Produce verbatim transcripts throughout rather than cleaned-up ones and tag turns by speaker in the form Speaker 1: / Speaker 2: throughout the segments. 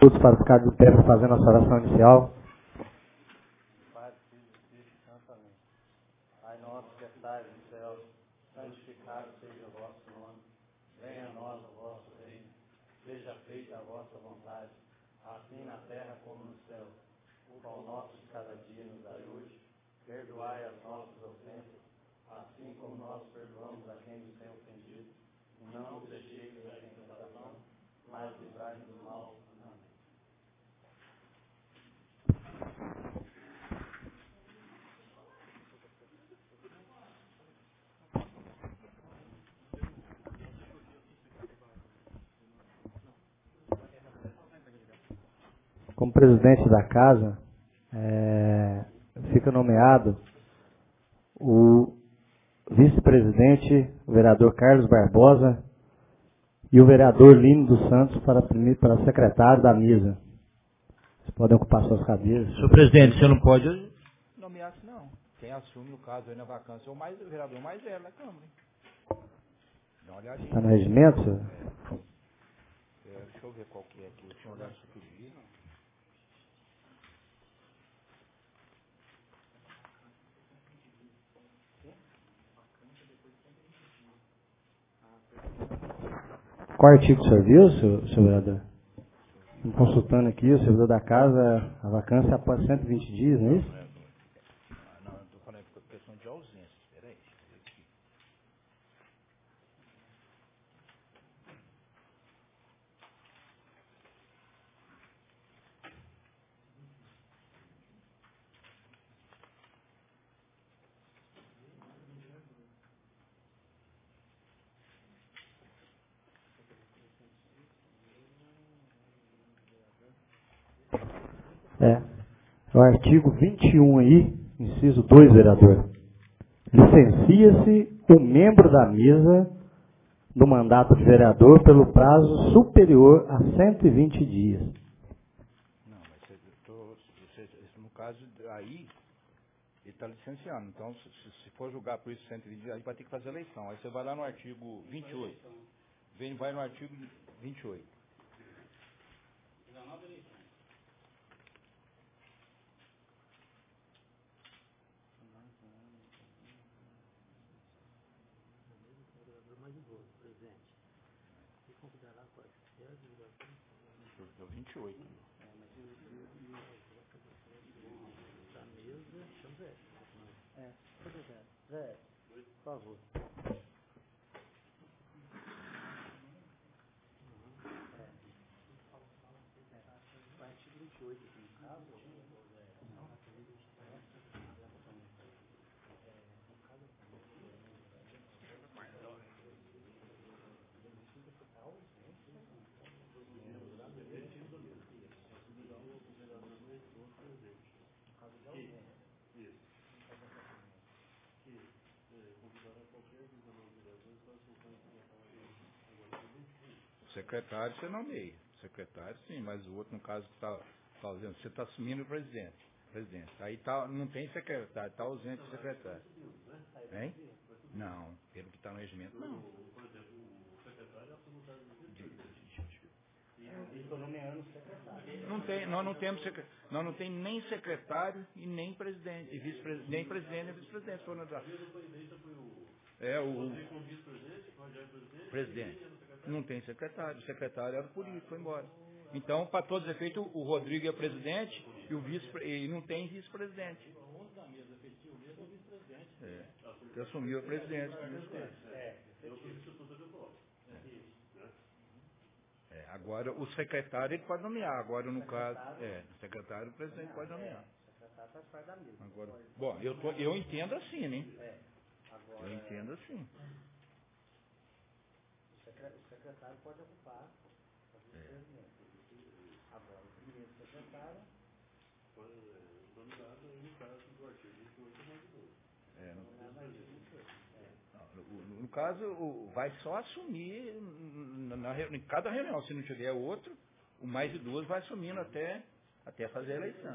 Speaker 1: Todos para ficar de pé fazendo a oração inicial.
Speaker 2: Pai, Filho e Espírito Santo, amém. Pai nosso que estais no céu, santificado seja o vosso nome. Venha a nós o vosso reino. Seja feita a vossa vontade, assim na terra como no céu. O pão nosso de cada dia nos dai hoje. Perdoai as nossas ofensas, assim como nós perdoamos a quem nos tem ofendido. E não nos deixeis cair em tentação, mas livrai-nos do mal.
Speaker 1: Como presidente da casa, é, fica nomeado o vice-presidente, o vereador Carlos Barbosa, e o vereador Lino dos Santos para, para secretário da mesa. Vocês podem ocupar suas cadeiras.
Speaker 3: Senhor presidente, você não pode nomear assim, não. Quem assume, no caso, aí na vacância, é o, mais, o vereador mais velho da Câmara. Dá uma olhadinha.
Speaker 1: Está no regimento, senhor?
Speaker 3: É, deixa eu ver qual que é aqui. Deixa eu olhar isso aqui.
Speaker 1: Qual artigo o senhor viu, senhor, senhor vereador? Estou consultando aqui, o servidor da casa, a vacância após cento e vinte dias, não é isso?
Speaker 3: Não, eu estou falando por questão de ausência. Espera aí.
Speaker 1: É. O artigo vinte e um aí, inciso dois, vereador. Licencia-se o membro da mesa do mandato de vereador pelo prazo superior a cento e vinte dias.
Speaker 3: Não, mas você, tô, você, no caso, aí, ele está licenciando. Então, se, se for julgar por isso cento e vinte dias, aí vai ter que fazer eleição. Aí você vai lá no artigo vinte e oito. Vem, vai no artigo vinte e oito. Do vinte e oito.
Speaker 2: É, Zé, por favor. O artigo vinte e oito, aqui, no caso,
Speaker 3: Secretário você nomeia. Secretário sim, mas o outro, no caso, que está fazendo, você está assumindo o presidente. presidente. Aí tá, não tem secretário, está ausente o secretário. Hein? Não, pelo que está no regimento, não.
Speaker 2: estou nomeando o secretário.
Speaker 3: Não tem, nós não temos secre- nós não tem nem secretário e nem presidente, e vice-presidente, nem presidente nem vice-presidente. Foram da- É o presidente. Não tem secretário. O secretário era o político, foi embora. Então, para todos os efeitos, o Rodrigo é presidente e o vice e não tem vice-presidente. É. Que assumiu a presidência. É, agora, o secretário ele pode nomear. Agora, no caso, é, o secretário o presidente pode nomear.
Speaker 2: O secretário faz parte da mesa.
Speaker 3: Agora, bom, eu, tô, eu entendo assim, né? Eu entendo assim.
Speaker 2: O secretário pode ocupar a vice-presidência. Agora, o primeiro secretário
Speaker 3: É, no, no, no caso, o, vai só assumir na, na, em cada reunião. Se não tiver outro, o mais idoso vai assumindo até, até fazer a eleição.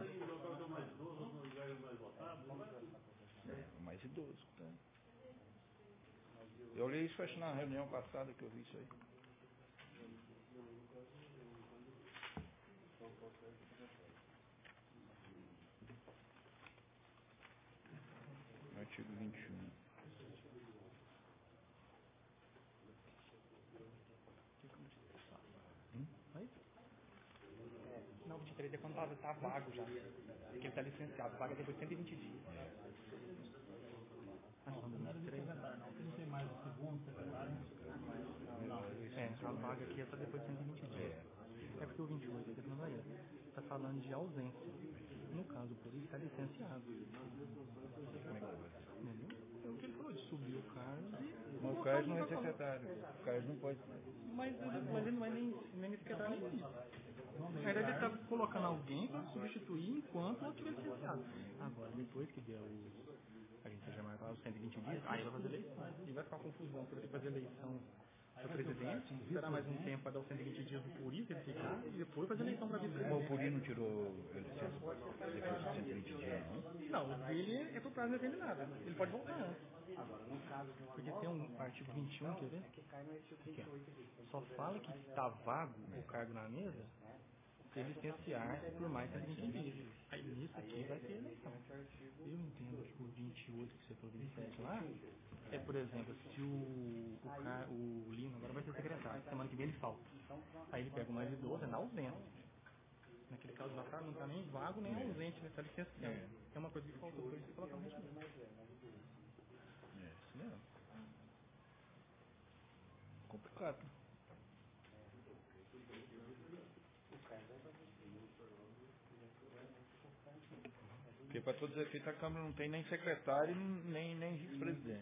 Speaker 3: É, o mais idoso. Tá? Eu li isso acho na reunião passada que eu vi isso aí. Artigo vinte e um.
Speaker 4: Não, vinte e três é quando está vago já. É que ele está licenciado. Vaga depois de cento e vinte dias. Ah, não, vinte e três.
Speaker 2: Não tem mais o segundo secretário.
Speaker 4: É, a vaga aqui é só depois de cento e vinte dias. É porque o vinte e oito aqui não vai. Está falando de ausência. No caso, por isso está licenciado. Entendeu? É o que ele falou de subir o cargo e.
Speaker 3: Mas o Carlos não é secretário. O Carlos não pode.
Speaker 4: Mas, mas ele não é nem, nem secretário nem isso. Na verdade, ele está colocando alguém para substituir enquanto não estiver licenciado. Agora, depois que der o. A gente já marcar os cento e vinte dias, aí vai fazer eleição. E vai ficar uma confusão, porque tem que fazer eleição para presidente, esperar mais um tempo para dar os cento e vinte dias do Puri, ele ficar, e depois fazer eleição para vice-presidente.
Speaker 3: O Puri não tirou a licença depois de cento e vinte dias, não?
Speaker 4: Não, ele é por prazo determinado. Ele pode voltar antes. Porque tem um artigo vinte e um, quer ver? Aqui, ó. Só fala que está vago o cargo na mesa se licenciar-se por mais de cento e vinte dias. Aí nisso aqui vai ter eleição. Eu entendo que o vinte e oito que você falou, vinte e sete lá, é, por exemplo, se o, o, car, o Lino agora vai ser secretário, semana que vem ele falta. Aí ele pega o mais idoso, é na ausência. Naquele caso lá, não está nem vago nem ausente, ele está licenciado. É. é uma coisa que falta, por isso que colocar no regimento.
Speaker 3: É, isso mesmo. Complicado. Porque para todos os efeitos a Câmara não tem nem secretário, nem, nem vice-presidente.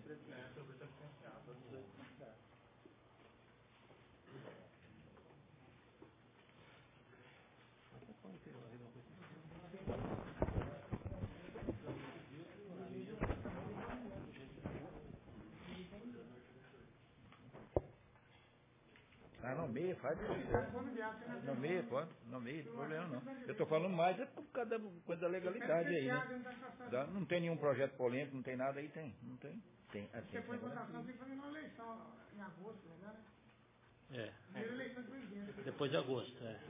Speaker 3: Ah, não meia, faz. Não meia, pode. Não meia, não tem problema não. Eu estou falando mais é por causa da, coisa da legalidade aí, né? Dá, não tem nenhum projeto polêmico, não tem nada aí, tem. Não tem. Tem. Ah, tem.
Speaker 2: Depois da votação tem que fazer uma eleição em agosto, né?
Speaker 5: É.
Speaker 2: Primeira eleição de presidente.
Speaker 5: Depois de agosto, é.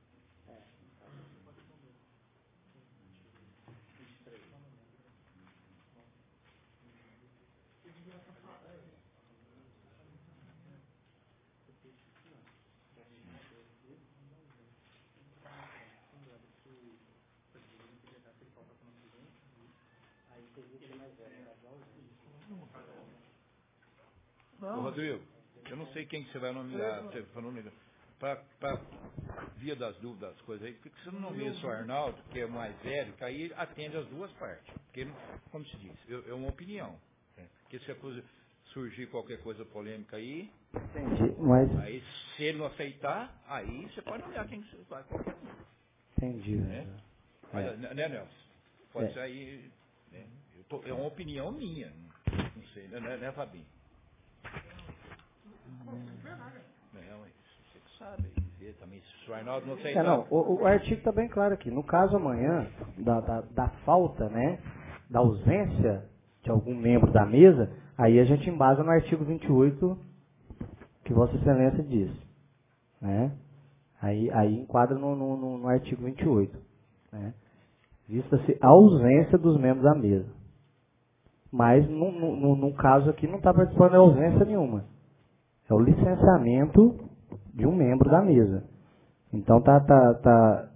Speaker 3: Ô, Rodrigo, eu não sei quem que você vai nomear, você falou para via das dúvidas, das coisas aí, por que você não nomeia só o Arnaldo, que é o mais velho, que aí atende as duas partes? Porque, como se diz, é uma opinião. Né? Porque se a coisa surgir qualquer coisa polêmica aí,
Speaker 1: Entendi, mas...
Speaker 3: aí se ele não aceitar, aí você pode nomear quem que você vai.
Speaker 1: Entendi.
Speaker 3: Né? Mas,
Speaker 1: É.
Speaker 3: né, Nelson? Pode
Speaker 1: É.
Speaker 3: ser aí, né? Eu tô, é uma opinião minha, não sei, né, né Fabinho? Não, você que sabe, dizer também, se o Arnaldo não aceitar...
Speaker 1: É, não, o, o artigo está bem claro aqui. No caso amanhã, da, da, da falta, né, da ausência de algum membro da mesa, aí a gente embasa no artigo vinte e oito que Vossa Excelência diz. Né? Aí, aí enquadra no, no, no artigo vinte e oito. Né? Vista-se a ausência dos membros da mesa. Mas, no, no, no caso aqui, não está participando de ausência nenhuma. É o licenciamento de um membro da mesa. Então, tá, tá, tá...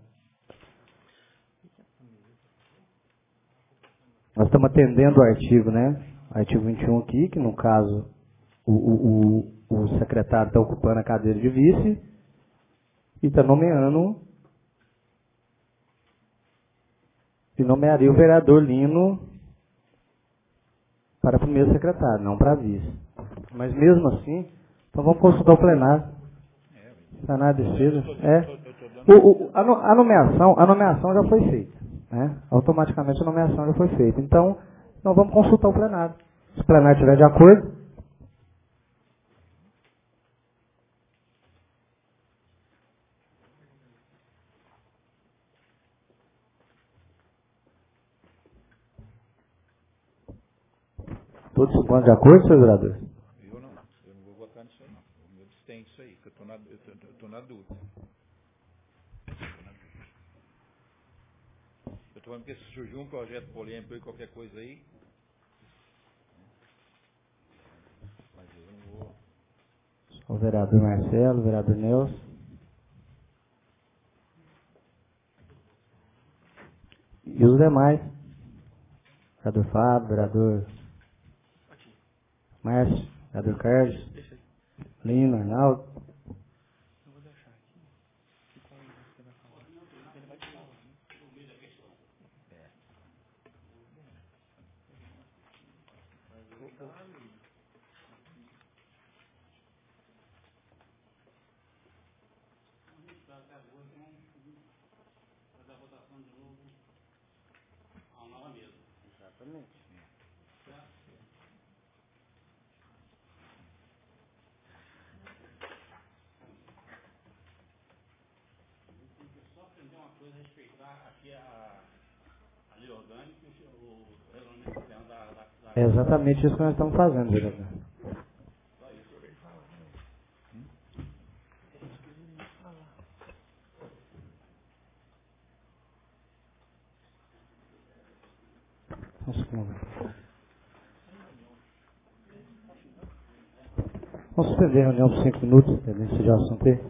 Speaker 1: nós estamos atendendo o artigo, né? Artigo vinte e um aqui, que no caso, o, o, o, o secretário está ocupando a cadeira de vice e está nomeando, e nomearia o vereador Lino para primeiro secretário, não para vice. Mas mesmo assim, então vamos consultar o plenário. Plenário de defesa. É. O, o, a, no, a, nomeação, a nomeação já foi feita. Né? Automaticamente a nomeação já foi feita. Então, nós vamos consultar o plenário. Se o plenário estiver de acordo. Todos se põem de acordo, senhor vereador?
Speaker 3: Eu não, eu não vou votar nisso aí não. O meu tem isso aí, que eu estou na, eu tô, eu tô na dúvida. Eu estou falando que se surgiu um projeto polêmico aí, qualquer coisa aí,
Speaker 1: vereador Marcelo, vereador Nelson. E os demais. Vereador Fábio, vereador Márcio, vereador Carlos, Lino, Arnaldo.
Speaker 4: Eu vou deixar aqui. Se com ele você vai falar. Ele vai te falar, né?
Speaker 1: Exatamente.
Speaker 5: Só aprender uma coisa, respeitar aqui a, a lei orgânica e o, o regulamento interno da, da, da...
Speaker 1: É exatamente isso que nós estamos fazendo, vereador.
Speaker 5: Só isso.
Speaker 1: Vamos conversar. Vamos suspender a reunião por cinco minutos, para decidir o assunto aí.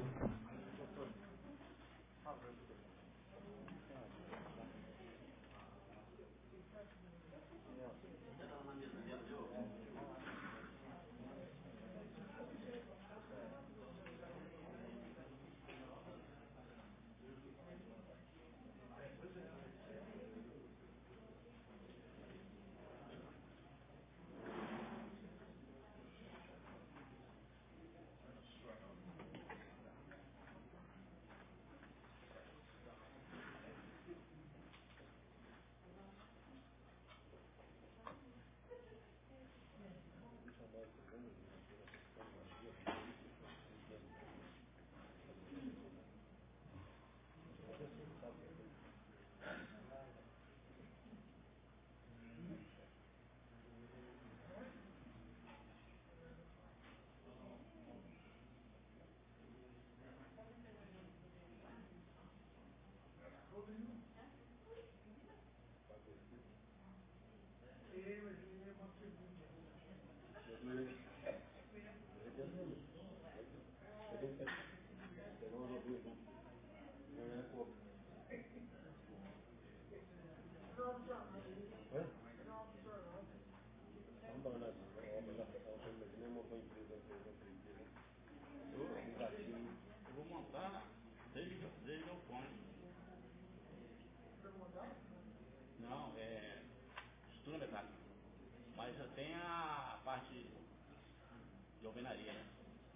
Speaker 5: Eu vou montar desde, desde o fone. Não, é estrutura mecânica. Mas já tem a, a parte de alvenaria, né?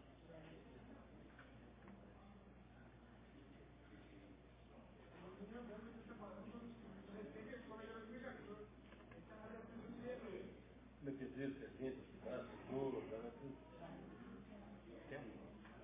Speaker 5: Tem um.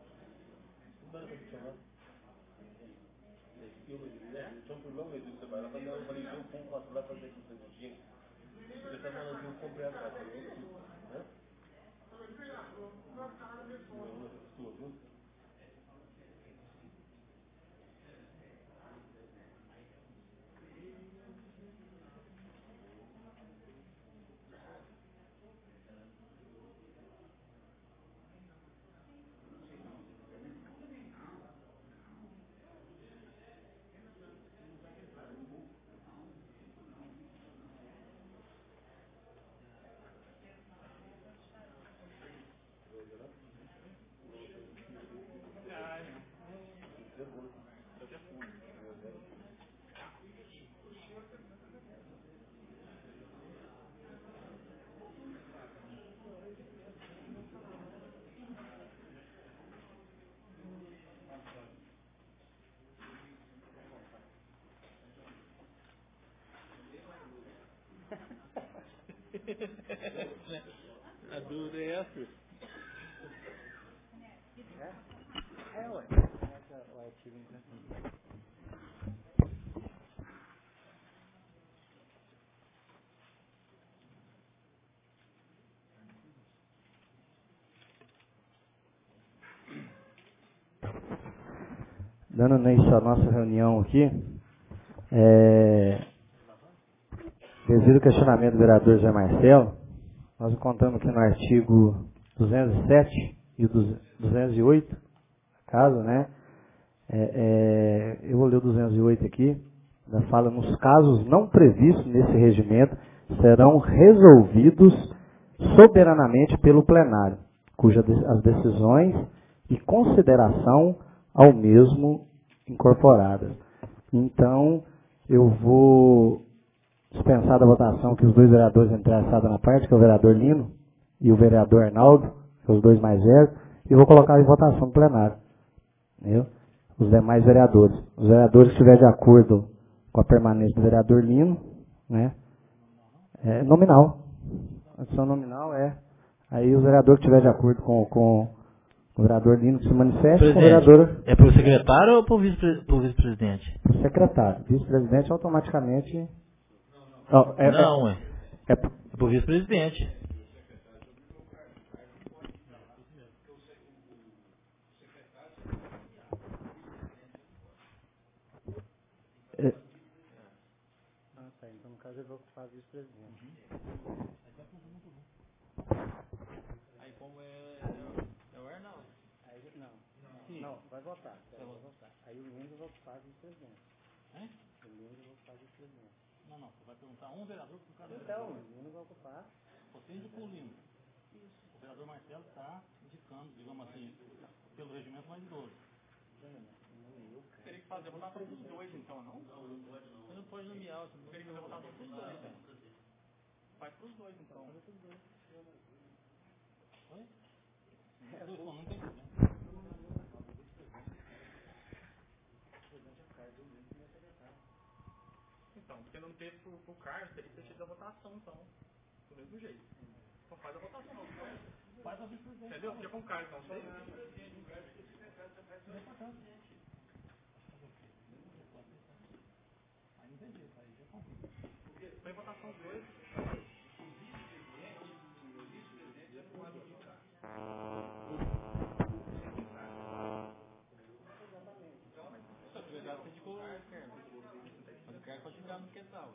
Speaker 5: A dúvida é essa?
Speaker 1: É, ué. O artigo Dando início à nossa reunião aqui, é, devido ao questionamento do vereador Zé Marcelo, nós encontramos aqui no artigo duzentos e sete e o duzentos e oito, caso, né? É, é, eu vou ler o duzentos e oito aqui. Ela fala, nos casos não previstos nesse regimento, serão resolvidos soberanamente pelo plenário, cujas as decisões e consideração ao mesmo incorporadas. Então, eu vou dispensar da votação que os dois vereadores interessados na parte, que é o vereador Lino e o vereador Arnaldo, que são os dois mais velhos, e vou colocar em votação no plenário. Entendeu? Os demais vereadores. Os vereadores que estiverem de acordo com a permanência do vereador Lino, né? É nominal. A adição nominal é. Aí o vereador que estiver de acordo com, com o vereador Lino que se manifeste, com o vereador.
Speaker 6: É para o secretário ou para o vice-presidente?
Speaker 1: Para o secretário. Vice-presidente automaticamente. Oh, é,
Speaker 6: Não, é.
Speaker 1: É,
Speaker 6: É para o vice-presidente.
Speaker 1: é,
Speaker 2: Ah, tá. Então, no caso, eu vou ocupar vice-presidente.
Speaker 4: Aí como é, é o Arnaldo.
Speaker 2: Aí, não, não, não, vai votar. Vai votar. Aí o Lino eu vou ocupar vice-presidente.
Speaker 4: Hein?
Speaker 2: O Lino eu vou ocupar vice-presidente.
Speaker 4: Não, não. Você vai perguntar um vereador por cada
Speaker 2: Então,
Speaker 4: vereador.
Speaker 2: o Lino vai ocupar.
Speaker 4: Você indicou o Lino. Isso. O vereador Marcelo está indicando, digamos assim, pelo regimento mais idoso. Teria que fazer a votação dos dois, então, não? Você não pode nomear, você teria que fazer a votação dos dois. Né? Faz para os dois, então. Faz para os dois. Oi? Não, não tem problema. Então, porque não teve pro, pro Carlos, teria que ter tido a votação, então. Do mesmo jeito. Então faz a votação. Faz a vice-presidente. Entendeu? Porque com o Carlos, não sei. Aí não tem jeito, aí já complica. Foi votação os dois. Só que o legado você indicou o Carlos. Mas o Carlos pode ficar no que tal.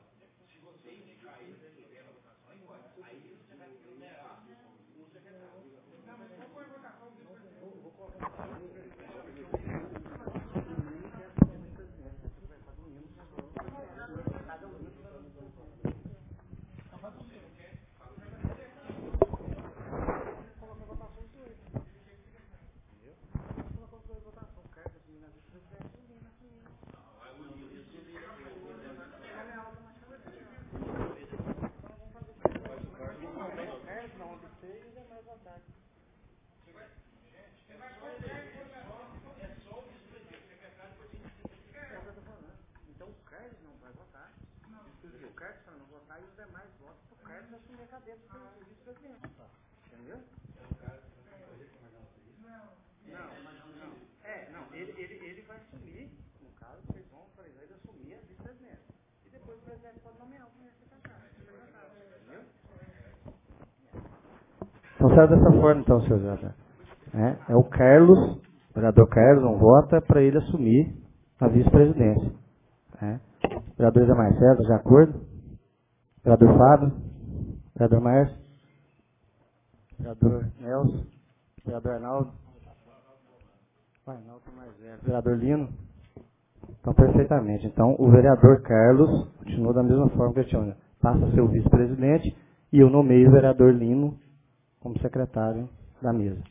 Speaker 1: Então será dessa forma, então, senhor José. É, é o Carlos, o vereador Carlos, não vota para ele assumir a vice-presidência. É. O vereador Zé Marcelo, de acordo? O vereador Fábio, o vereador Márcio, o vereador Nelson, o vereador Arnaldo, o Arnaldo é mais velho, o vereador Lino. Então, perfeitamente. Então, o vereador Carlos continua da mesma forma que eu tinha. Passa a ser o vice-presidente e eu nomeio o vereador Lino como secretário da mesa.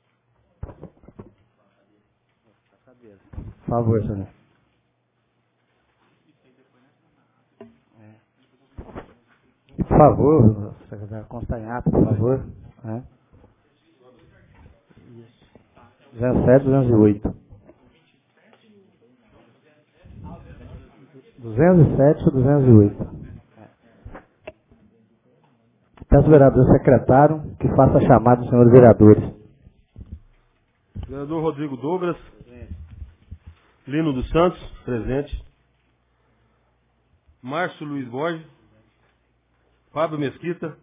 Speaker 1: Por favor, senhor. É. E, por favor, secretário Constanhato, por favor. É. zero sete, duzentos e oito. duzentos e sete, duzentos e oito. Peço ao vereador secretário que faça a chamada dos senhores vereadores.
Speaker 7: Vereador Rodrigo Douglas. Lino dos Santos, presente. Márcio Luiz Borges. Fábio Mesquita.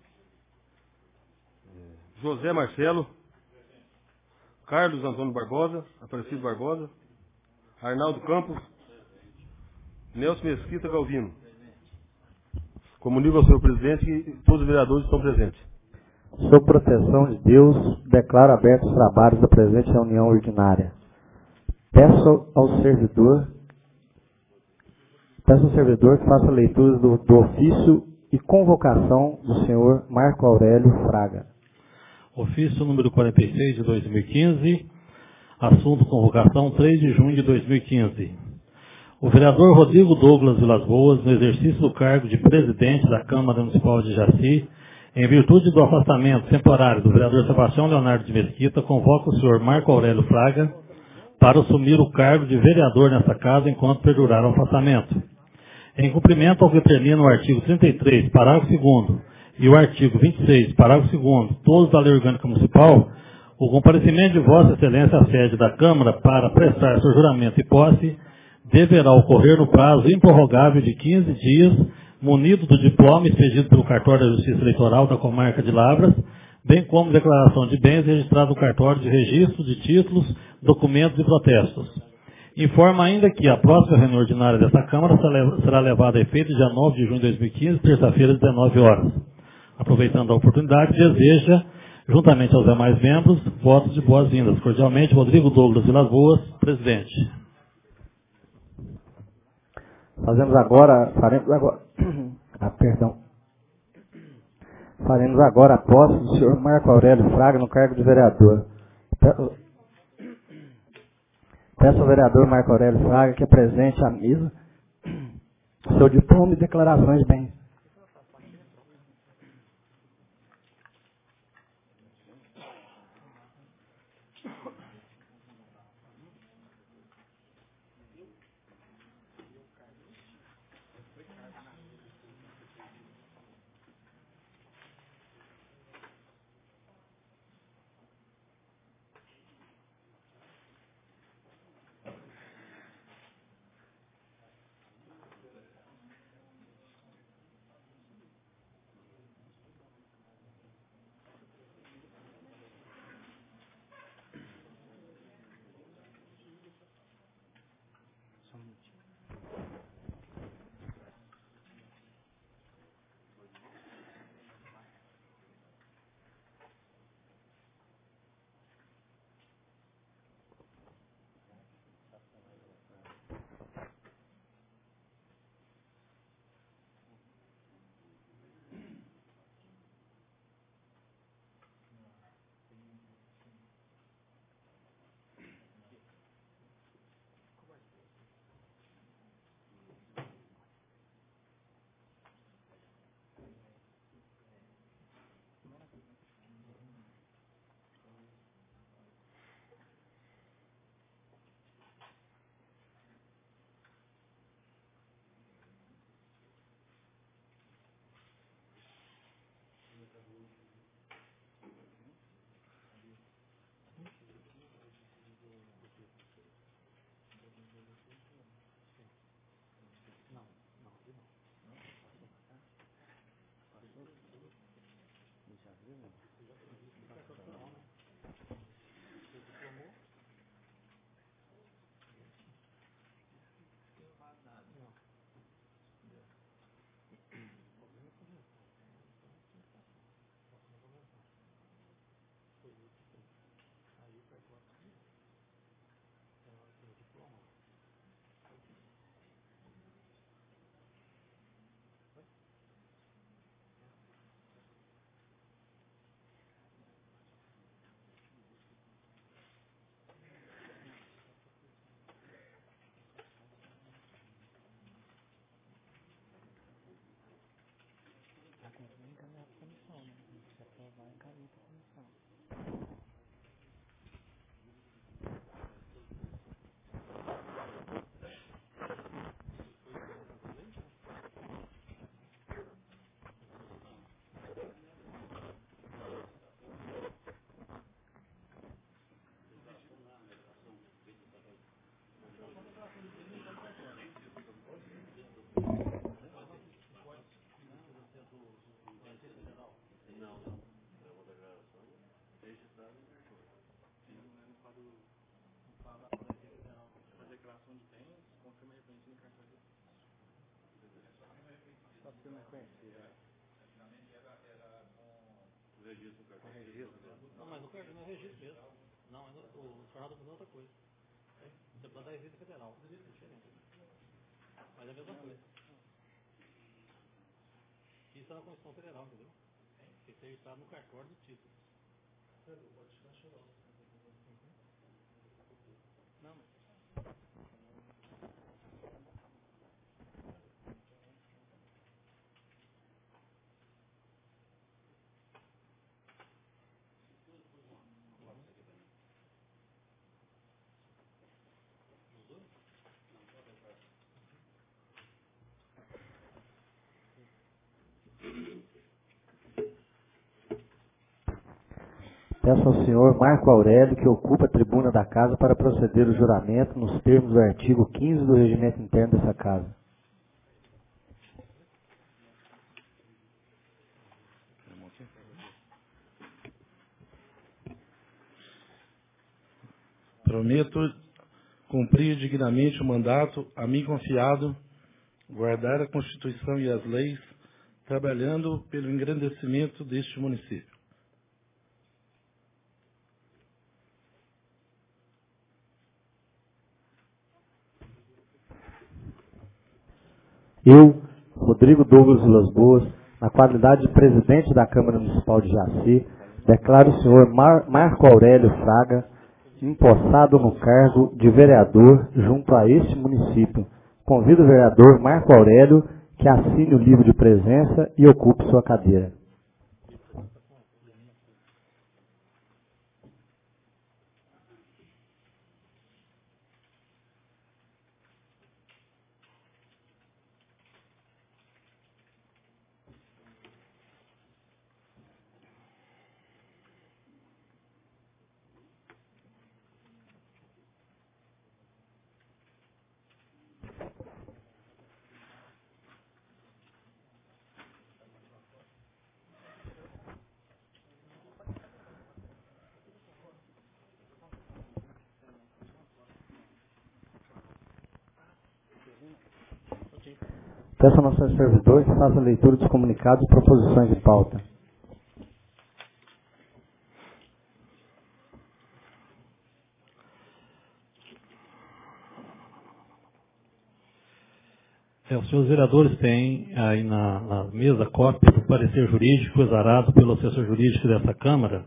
Speaker 7: José Marcelo. Carlos Antônio Barbosa. Aparecido Barbosa. Arnaldo Campos. Nelson Mesquita Galvino. Comunico ao senhor presidente que todos os vereadores estão presentes.
Speaker 1: sob proteção de Deus, declaro abertos os trabalhos da presente reunião ordinária. Peço ao servidor, peço ao servidor que faça a leitura do, do ofício e convocação do senhor Marco Aurélio Fraga.
Speaker 6: Ofício número quarenta e seis de dois mil e quinze, assunto convocação três de junho de dois mil e quinze. O vereador Rodrigo Douglas Vilas Boas, no exercício do cargo de presidente da Câmara Municipal de Jaci, em virtude do afastamento temporário do vereador Sebastião Leonardo de Mesquita, convoca o senhor Marco Aurélio Fraga para assumir o cargo de vereador nesta casa enquanto perdurar o afastamento. Em cumprimento ao que determina o artigo trinta e três, parágrafo segundo, e o artigo vinte e seis, parágrafo segundo, todos da Lei Orgânica Municipal, o comparecimento de Vossa Excelência à sede da Câmara para prestar seu juramento e posse deverá ocorrer no prazo improrrogável de quinze dias, munido do diploma expedido pelo Cartório da Justiça Eleitoral da Comarca de Lavras, bem como declaração de bens registrada no Cartório de Registro de Títulos, Documentos e Protestos. Informa ainda que a próxima reunião ordinária desta Câmara será levada a efeito dia nove de junho de dois mil e quinze, terça-feira, às dezenove horas. Aproveitando a oportunidade, deseja, juntamente aos demais membros, votos de boas-vindas. Cordialmente, Rodrigo Douglas Vilas Boas, presidente.
Speaker 1: Fazemos agora, faremos agora, ah, perdão. Faremos agora a posse do senhor Marco Aurélio Fraga no cargo de vereador. Peço ao vereador Marco Aurélio Fraga que apresente à mesa seu diploma e declarações de bens.
Speaker 6: Não, mas o cargo não é registro mesmo. Não, o tornado é outra coisa. Você pode dar Receita Federal. É diferente. Mas é a mesma coisa. Isso é na Constituição Federal, entendeu? Tem que ser registrado no cartório do título. Não, mas...
Speaker 1: Peço ao senhor Marco Aurélio que ocupa a tribuna da casa para proceder o juramento nos termos do artigo quinze do regimento interno dessa casa.
Speaker 8: Prometo cumprir dignamente o mandato a mim confiado, guardar a Constituição e as leis, trabalhando pelo engrandecimento deste município.
Speaker 1: Eu, Rodrigo Douglas Vilas Boas, na qualidade de presidente da Câmara Municipal de Jaci, declaro o senhor Mar Marco Aurélio Fraga empossado no cargo de vereador junto a este município. Convido o vereador Marco Aurélio que assine o livro de presença e ocupe sua cadeira. Peço ao nosso servidor que faça a leitura dos comunicados e proposições de pauta.
Speaker 6: É, os senhores vereadores têm aí na, na mesa cópia do parecer jurídico exarado pelo assessor jurídico dessa Câmara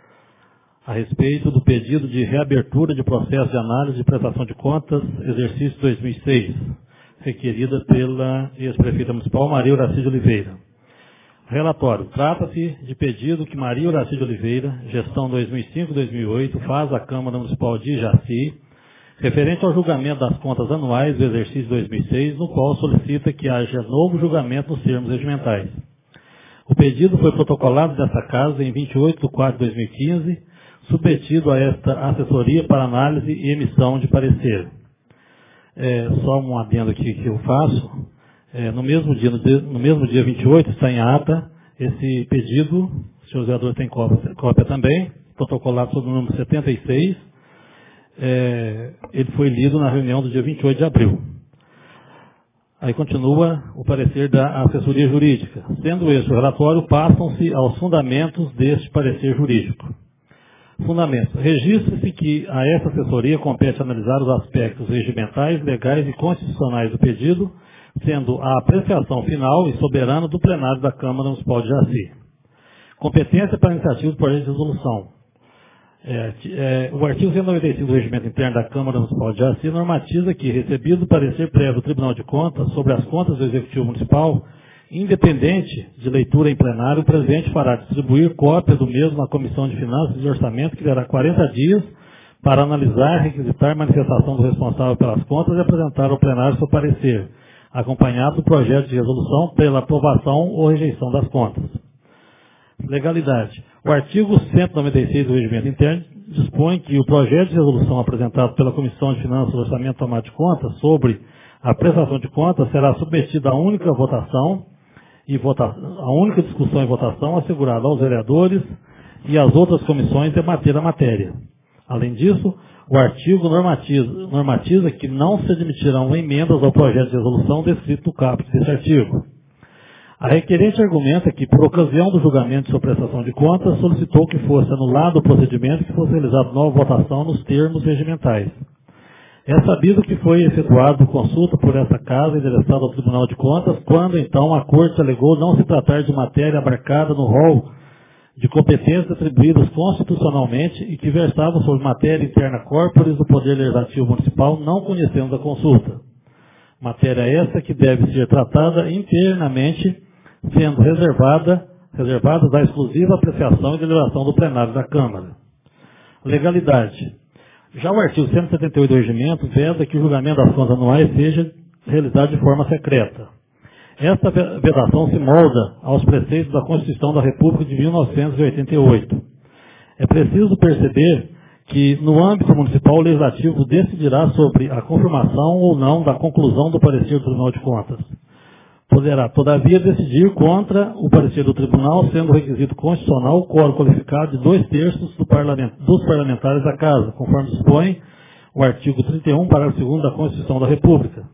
Speaker 6: a respeito do pedido de reabertura de processo de análise de prestação de contas, exercício dois mil e seis, requerida pela ex-prefeita municipal Maria Horaci de Oliveira. Relatório. Trata-se de pedido que Maria Horaci de Oliveira, gestão dois mil e cinco a dois mil e oito, faz à Câmara Municipal de Jaci, referente ao julgamento das contas anuais do exercício dois mil e seis, no qual solicita que haja novo julgamento nos termos regimentais. O pedido foi protocolado dessa casa em vinte e oito de quatro de dois mil e quinze, submetido a esta assessoria para análise e emissão de parecer. É, só um adendo aqui que eu faço. É, no, mesmo dia, no, no mesmo dia vinte e oito, está em ata esse pedido, os senhores vereadores têm cópia, cópia também, protocolado sob o número setenta e seis, é, ele foi lido na reunião do dia vinte e oito de abril. Aí continua o parecer da assessoria jurídica. Sendo este o relatório, passam-se aos fundamentos deste parecer jurídico. Fundamentos. Registra-se que a essa assessoria compete analisar os aspectos regimentais, legais e constitucionais do pedido, sendo a apreciação final e soberana do plenário da Câmara Municipal de Jaci. Competência para iniciativa do projeto de resolução. É, é, o artigo cento e noventa e cinco do Regimento Interno da Câmara Municipal de Jaci normatiza que, recebido o parecer prévio do Tribunal de Contas sobre as contas do Executivo Municipal, independente de leitura em plenário, o presidente fará distribuir cópia do mesmo à Comissão de Finanças e de Orçamento, que terá quarenta dias para analisar, requisitar manifestação do responsável pelas contas e apresentar ao plenário seu parecer, acompanhado do projeto de resolução pela aprovação ou rejeição das contas. Legalidade. O artigo cento e noventa e seis do Regimento Interno dispõe que o projeto de resolução apresentado pela Comissão de Finanças e Orçamento Tomado de Contas sobre a prestação de contas será submetido a única votação e vota, a única discussão e votação assegurada aos vereadores e às outras comissões debater a matéria. Além disso, o artigo normatiza, normatiza que não se admitirão emendas ao projeto de resolução descrito no caput deste artigo. A requerente argumenta que, por ocasião do julgamento sobre prestação de contas, solicitou que fosse anulado o procedimento e que fosse realizada nova votação nos termos regimentais. É sabido que foi efetuado consulta por essa casa endereçada ao Tribunal de Contas, quando então a Corte alegou não se tratar de matéria abarcada no rol de competências atribuídas constitucionalmente e que versavam sobre matéria interna corporis do Poder Legislativo Municipal, não conhecendo a consulta. Matéria essa que deve ser tratada internamente, sendo reservada, reservada da exclusiva apreciação e deliberação do plenário da Câmara. Legalidade. Já o artigo cento e setenta e oito do regimento veda que o julgamento das contas anuais seja realizado de forma secreta. Esta vedação se molda aos preceitos da Constituição da República de mil novecentos e oitenta e oito. É preciso perceber que, no âmbito municipal, o Legislativo decidirá sobre a confirmação ou não da conclusão do parecer do Tribunal de Contas. Poderá, todavia, decidir contra o parecer do Tribunal, sendo requisito constitucional o quórum qualificado de dois terços do parlament, dos parlamentares da Casa, conforme dispõe o artigo trinta e um, parágrafo segundo da Constituição da República.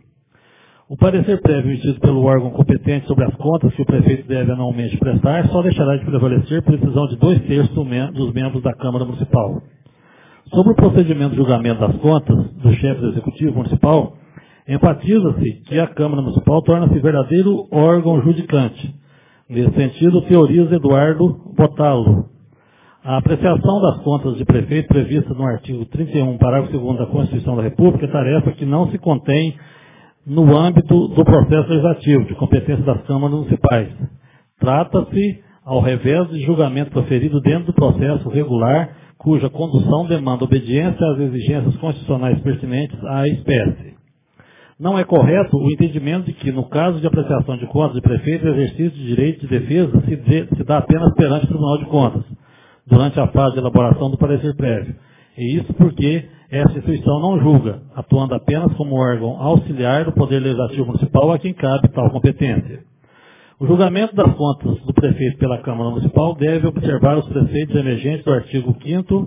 Speaker 6: O parecer prévio emitido pelo órgão competente sobre as contas que o prefeito deve anualmente prestar só deixará de prevalecer por decisão de dois terços dos membros da Câmara Municipal. Sobre o procedimento de julgamento das contas do chefe do Executivo Municipal, enfatiza-se que a Câmara Municipal torna-se verdadeiro órgão judicante. Nesse sentido, teoriza Eduardo Botelho. A apreciação das contas de prefeito prevista no artigo trinta e um, parágrafo segundo da Constituição da República, é tarefa que não se contém no âmbito do processo legislativo, de competência das câmaras municipais. Trata-se, ao revés, de julgamento proferido dentro do processo regular, cuja condução demanda obediência às exigências constitucionais pertinentes à espécie. Não é correto o entendimento de que, no caso de apreciação de contas de prefeito, o exercício de direito de defesa se, de, se dá apenas perante o Tribunal de Contas, durante a fase de elaboração do parecer prévio. E isso porque essa instituição não julga, atuando apenas como órgão auxiliar do Poder Legislativo Municipal a quem cabe tal competência. O julgamento das contas do prefeito pela Câmara Municipal deve observar os preceitos emergentes do artigo quinto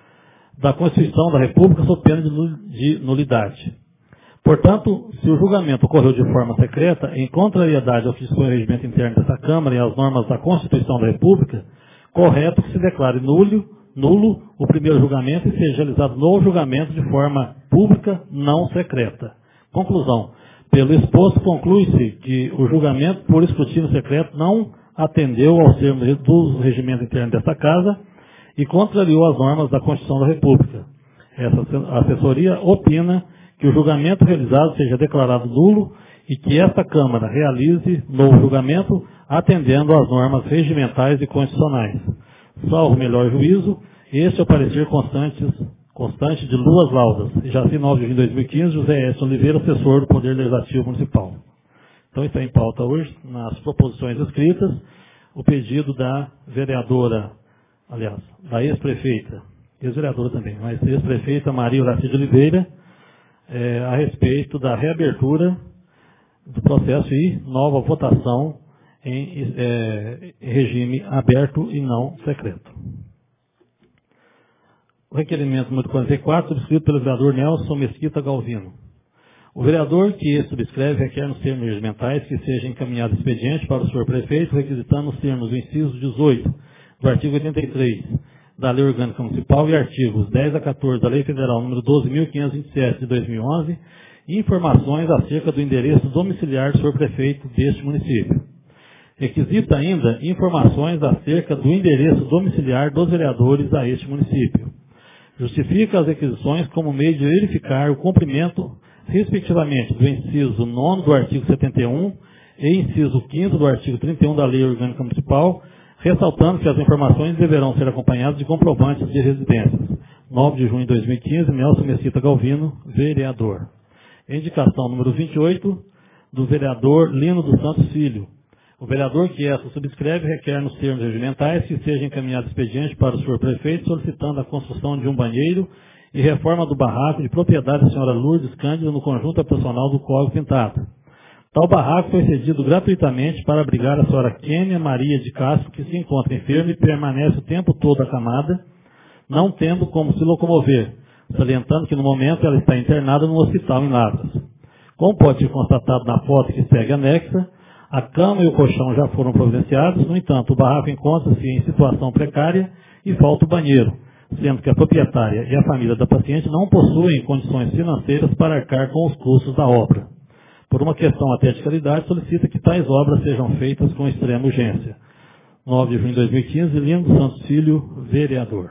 Speaker 6: da Constituição da República sob pena de nulidade. Portanto, se o julgamento ocorreu de forma secreta, em contrariedade ao que dispõe o regimento interno dessa Câmara e às normas da Constituição da República, correto que se declare nulo, nulo o primeiro julgamento e seja realizado novo julgamento de forma pública, não secreta. Conclusão. Pelo exposto, conclui-se que o julgamento por escrutínio secreto não atendeu aos termos do regimento interno desta Casa e contrariou as normas da Constituição da República. Essa assessoria opina que o julgamento realizado seja declarado nulo e que esta Câmara realize novo julgamento atendendo às normas regimentais e constitucionais. Salvo melhor juízo, este é o parecer constante, constante de Luas Laudas, Jaci nove de junho de dois mil e quinze, José S. Oliveira, assessor do Poder Legislativo Municipal. Então está em pauta hoje, nas proposições escritas, o pedido da vereadora, aliás, da ex-prefeita, ex-vereadora também, mas ex-prefeita Maria Horácia de Oliveira, é, a respeito da reabertura do processo e nova votação em é, regime aberto e não secreto. O requerimento número quarenta e quatro, subscrito pelo vereador Nelson Mesquita Galvino. O vereador que subscreve requer nos termos regimentais que seja encaminhado expediente para o senhor prefeito, requisitando os termos do inciso dezoito do artigo oitenta e três da Lei Orgânica Municipal e artigos dez a quatorze da Lei Federal número doze mil quinhentos e vinte e sete de dois mil e onze, informações acerca do endereço domiciliar do senhor prefeito deste município. Requisita ainda informações acerca do endereço domiciliar dos vereadores a este município. Justifica as requisições como meio de verificar o cumprimento, respectivamente, do inciso nono do artigo setenta e um e inciso quinto do artigo trinta e um da Lei Orgânica Municipal, ressaltando que as informações deverão ser acompanhadas de comprovantes de residências. nove de junho de dois mil e quinze, Nelson Mesquita Galvino, vereador. Indicação número vinte e oito, do vereador Lino dos Santos Filho. O vereador que essa subscreve requer nos termos regimentais que seja encaminhado expediente para o senhor prefeito solicitando a construção de um banheiro e reforma do barraco de propriedade da senhora Lourdes Cândida no conjunto habitacional do Córrego Pintado. Tal barraco foi cedido gratuitamente para abrigar a senhora Kênia Maria de Castro, que se encontra enferma e permanece o tempo todo acamada, não tendo como se locomover, salientando que no momento ela está internada no hospital em Lavras. Como pode ser constatado na foto que segue anexa, A cama e o colchão já foram providenciados, no entanto, o barraco encontra-se em situação precária e falta o banheiro, sendo que a proprietária e a família da paciente não possuem condições financeiras para arcar com os custos da obra. Por uma questão até de caridade, solicita que tais obras sejam feitas com extrema urgência. nove de junho de dois mil e quinze, Lino Santos Filho, vereador.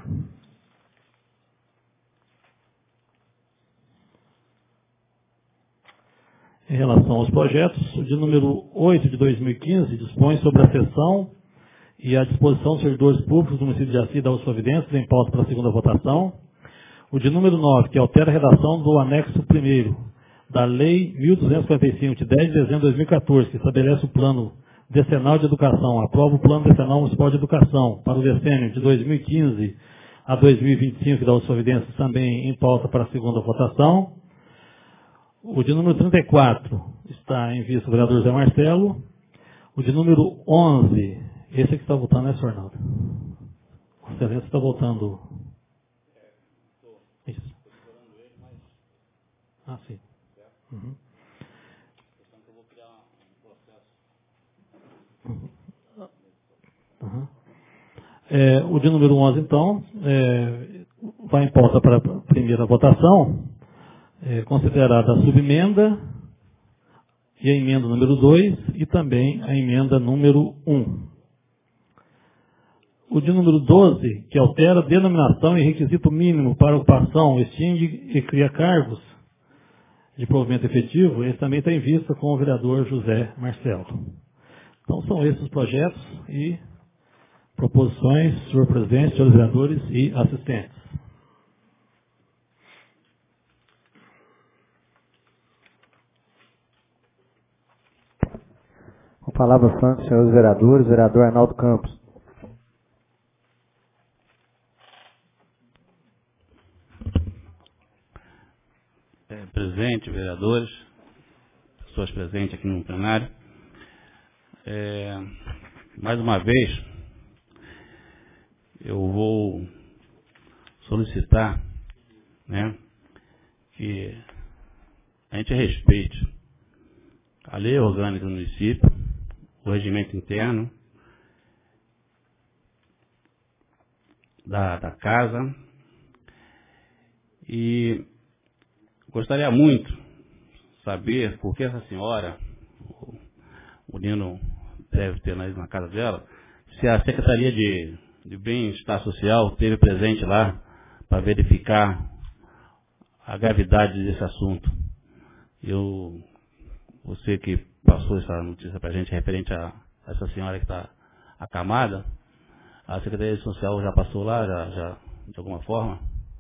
Speaker 6: Em relação aos projetos, o de número oito de dois mil e quinze dispõe sobre a cessão e a disposição dos servidores públicos do município de Jaci da Providências em pauta para a segunda votação. O de número nove, que altera a redação do anexo primeiro da Lei mil duzentos e quarenta e cinco, de dez de dezembro de dois mil e quatorze, que estabelece o Plano Decenal de Educação, aprova o Plano Decenal Municipal de Educação para o decênio de dois mil e quinze a dois mil e vinte e cinco da Providências, também em pauta para a segunda votação. O de número trinta e quatro está em vista o vereador José Marcelo. O de número onze, esse é que está votando, né, senhor Arnaldo? O excelência está votando. Isso. Ah, sim. Uhum. Uhum. É, o de número onze, então, é, vai em pauta para a primeira votação. É, considerada a subemenda e a emenda número dois e também a emenda número um. O de número doze, que altera a denominação e requisito mínimo para ocupação, extingue e cria cargos de provimento efetivo, esse também está em vista com o vereador José Marcelo. Então são esses os projetos e proposições, senhor presidente, senhores vereadores e assistentes.
Speaker 1: Com a palavra franca, senhores vereadores, vereador Arnaldo Campos.
Speaker 5: É, presidente, vereadores, pessoas presentes aqui no plenário. É, mais uma vez, eu vou solicitar, né, que a gente respeite a lei orgânica do município, o regimento interno da, da casa, e gostaria muito saber por que essa senhora, o, o Nino deve ter na, na casa dela, se a Secretaria de, de Bem-Estar Social esteve presente lá para verificar a gravidade desse assunto. Eu, você que passou essa notícia para a gente referente a, a essa senhora que está acamada, a Secretaria Social já passou lá, já, já de alguma forma?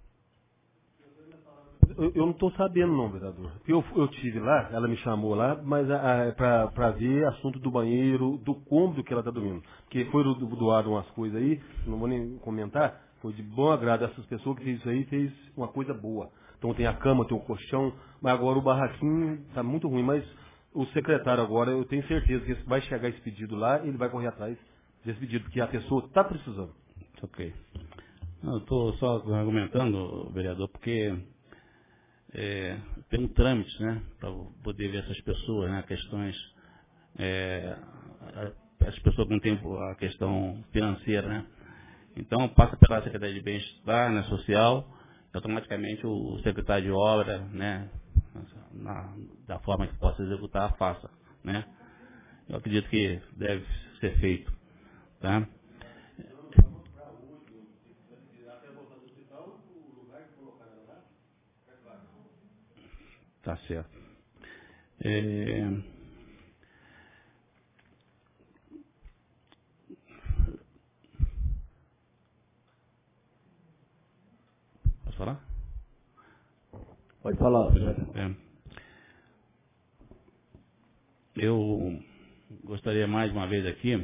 Speaker 7: Eu, eu não estou sabendo não, vereador. Eu, eu tive lá, ela me chamou lá, mas para ver assunto do banheiro, do cômodo que ela está dormindo. Porque foi doado umas coisas aí, não vou nem comentar, foi de bom agrado essas pessoas que fez isso aí, fez uma coisa boa. Então tem a cama, tem o colchão, mas agora o barraquinho está muito ruim, mas o secretário agora, eu tenho certeza que vai chegar esse pedido lá, ele vai correr atrás desse pedido, porque a pessoa está precisando.
Speaker 5: Ok. Eu estou só argumentando, vereador, porque é, tem um trâmite, né, para poder ver essas pessoas, né, questões, é, as pessoas que não têm a questão financeira, né. Então, passa pela Secretaria de Bem-Estar, né, Social, e automaticamente o secretário de obra, né, na, da forma que possa executar, faça, né. Eu acredito que deve ser feito, tá? Tá certo. É... Posso falar?
Speaker 1: Pode falar, senhor.
Speaker 5: É. Eu gostaria mais uma vez aqui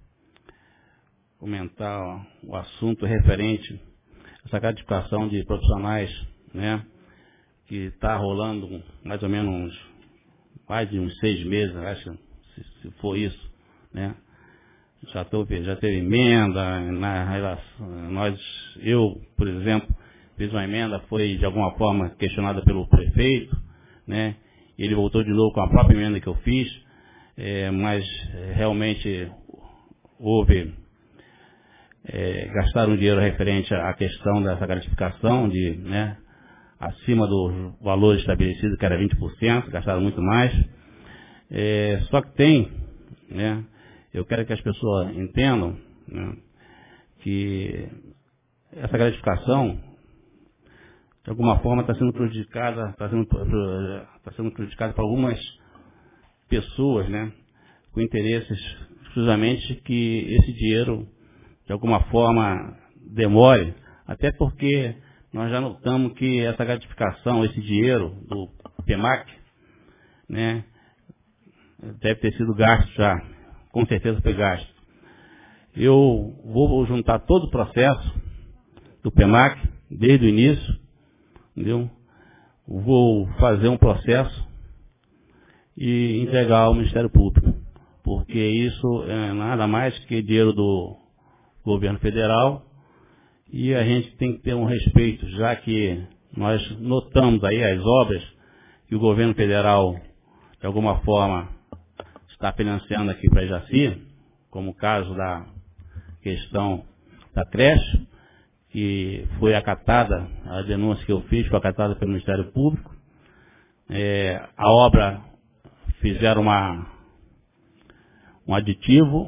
Speaker 5: comentar o assunto referente a essa gratificação de profissionais, né, que está rolando mais ou menos uns, mais de uns seis meses, acho, se, se for isso, né? Já, tô, já teve emenda, na relação, nós, eu, por exemplo, fiz uma emenda, foi de alguma forma questionada pelo prefeito, né? Ele voltou de novo com a própria emenda que eu fiz. é, mas é, realmente houve, é, gastaram dinheiro referente à questão dessa gratificação, de, né, acima do valor estabelecido, que era vinte por cento, gastaram muito mais. É, só que tem, né, eu quero que as pessoas entendam, né, que essa gratificação, de alguma forma, está sendo prejudicada, está sendo, está sendo prejudicada para algumas pessoas, né, com interesses exclusivamente que esse dinheiro, de alguma forma, demore, até porque nós já notamos que essa gratificação, esse dinheiro do P M A C, né, deve ter sido gasto já, com certeza foi gasto. Eu vou juntar todo o processo do P M A C, desde o início, entendeu? Vou fazer um processo e entregar ao Ministério Público, porque isso é nada mais que dinheiro do governo federal e a gente tem que ter um respeito, já que nós notamos aí as obras que o governo federal, de alguma forma, está financiando aqui para Jaci, como o caso da questão da creche, que foi acatada, a denúncia que eu fiz foi acatada pelo Ministério Público. É, a obra, fizeram uma, um aditivo,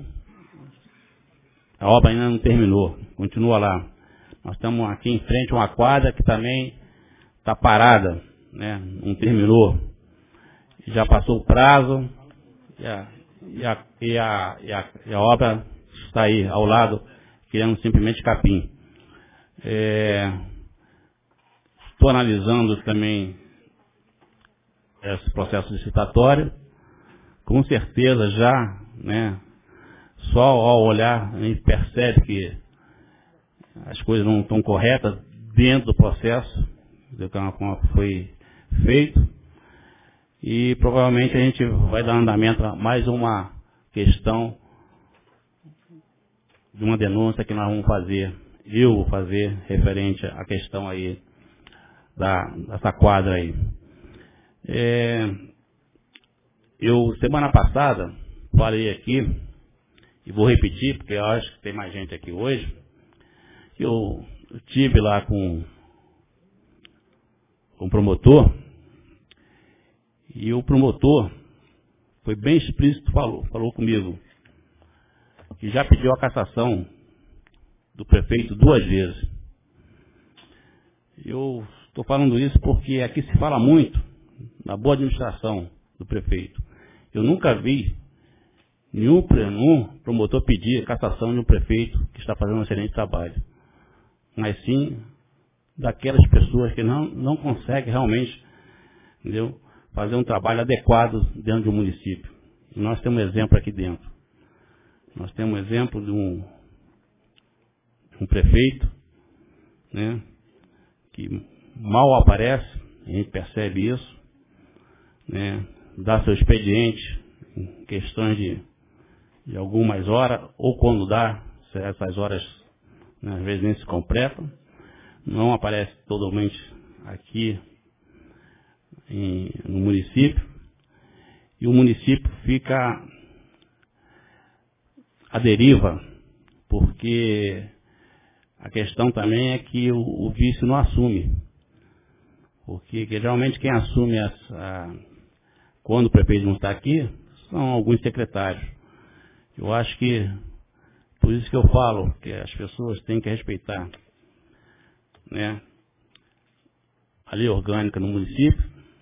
Speaker 5: a obra ainda não terminou, continua lá. Nós estamos aqui em frente a uma quadra que também está parada, né, não terminou. Já passou o prazo e a, e a, e a, e a, e a obra está aí ao lado, criando simplesmente capim. Estou é, analisando também esse processo licitatório. Com certeza já, né, só ao olhar a gente percebe que as coisas não estão corretas dentro do processo, como foi feito. E provavelmente a gente vai dar andamento a mais uma questão de uma denúncia que nós vamos fazer, eu vou fazer, referente à questão aí da, dessa quadra aí. É, eu, semana passada, falei aqui, e vou repetir, porque eu acho que tem mais gente aqui hoje, que eu, eu tive lá com, com o promotor, e o promotor foi bem explícito, falou, falou comigo, que já pediu a cassação do prefeito duas vezes. Eu estou falando isso porque aqui se fala muito na boa administração do prefeito. Eu nunca vi nenhum, nenhum promotor pedir a cassação de um prefeito que está fazendo um excelente trabalho, mas sim daquelas pessoas que não, não conseguem realmente, entendeu, fazer um trabalho adequado dentro de um município. E nós temos um exemplo aqui dentro. Nós temos um exemplo de um, de um prefeito, né, que mal aparece, a gente percebe isso, né, dá seu expediente em questões de, de algumas horas, ou quando dá, essas horas, né, às vezes nem se completam, não aparece totalmente aqui em, no município, e o município fica à deriva, porque a questão também é que o, o vice não assume, porque que, geralmente quem assume essa, quando o prefeito não está aqui, são alguns secretários. Eu acho que, por isso que eu falo, que as pessoas têm que respeitar, né, a lei orgânica no município,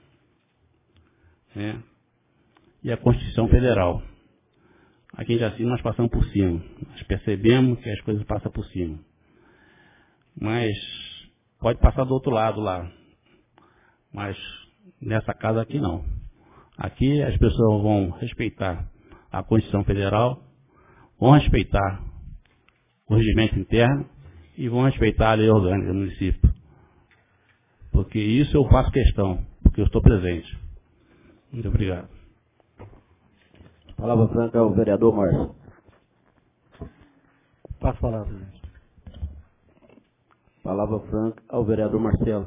Speaker 5: né, e a Constituição Federal. Aqui em Jaci nós passamos por cima, nós percebemos que as coisas passam por cima. Mas pode passar do outro lado lá, mas nessa casa aqui não. Aqui as pessoas vão respeitar a Constituição Federal, vão respeitar o regimento interno e vão respeitar a lei orgânica do município. Porque isso eu faço questão, porque eu estou presente. Muito obrigado.
Speaker 9: Palavra franca ao vereador Márcio.
Speaker 6: Passo a palavra, presidente.
Speaker 9: Palavra franca ao vereador Marcelo.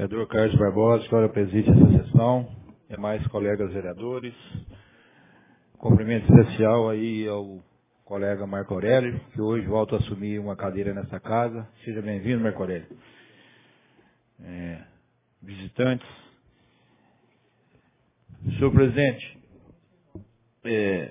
Speaker 3: vereador Carlos Barbosa, que agora preside essa sessão, demais colegas vereadores. Cumprimento especial aí ao colega Marco Aurélio, que hoje volta a assumir uma cadeira nessa casa. Seja bem-vindo, Marco Aurélio. É, visitantes. Senhor presidente, é,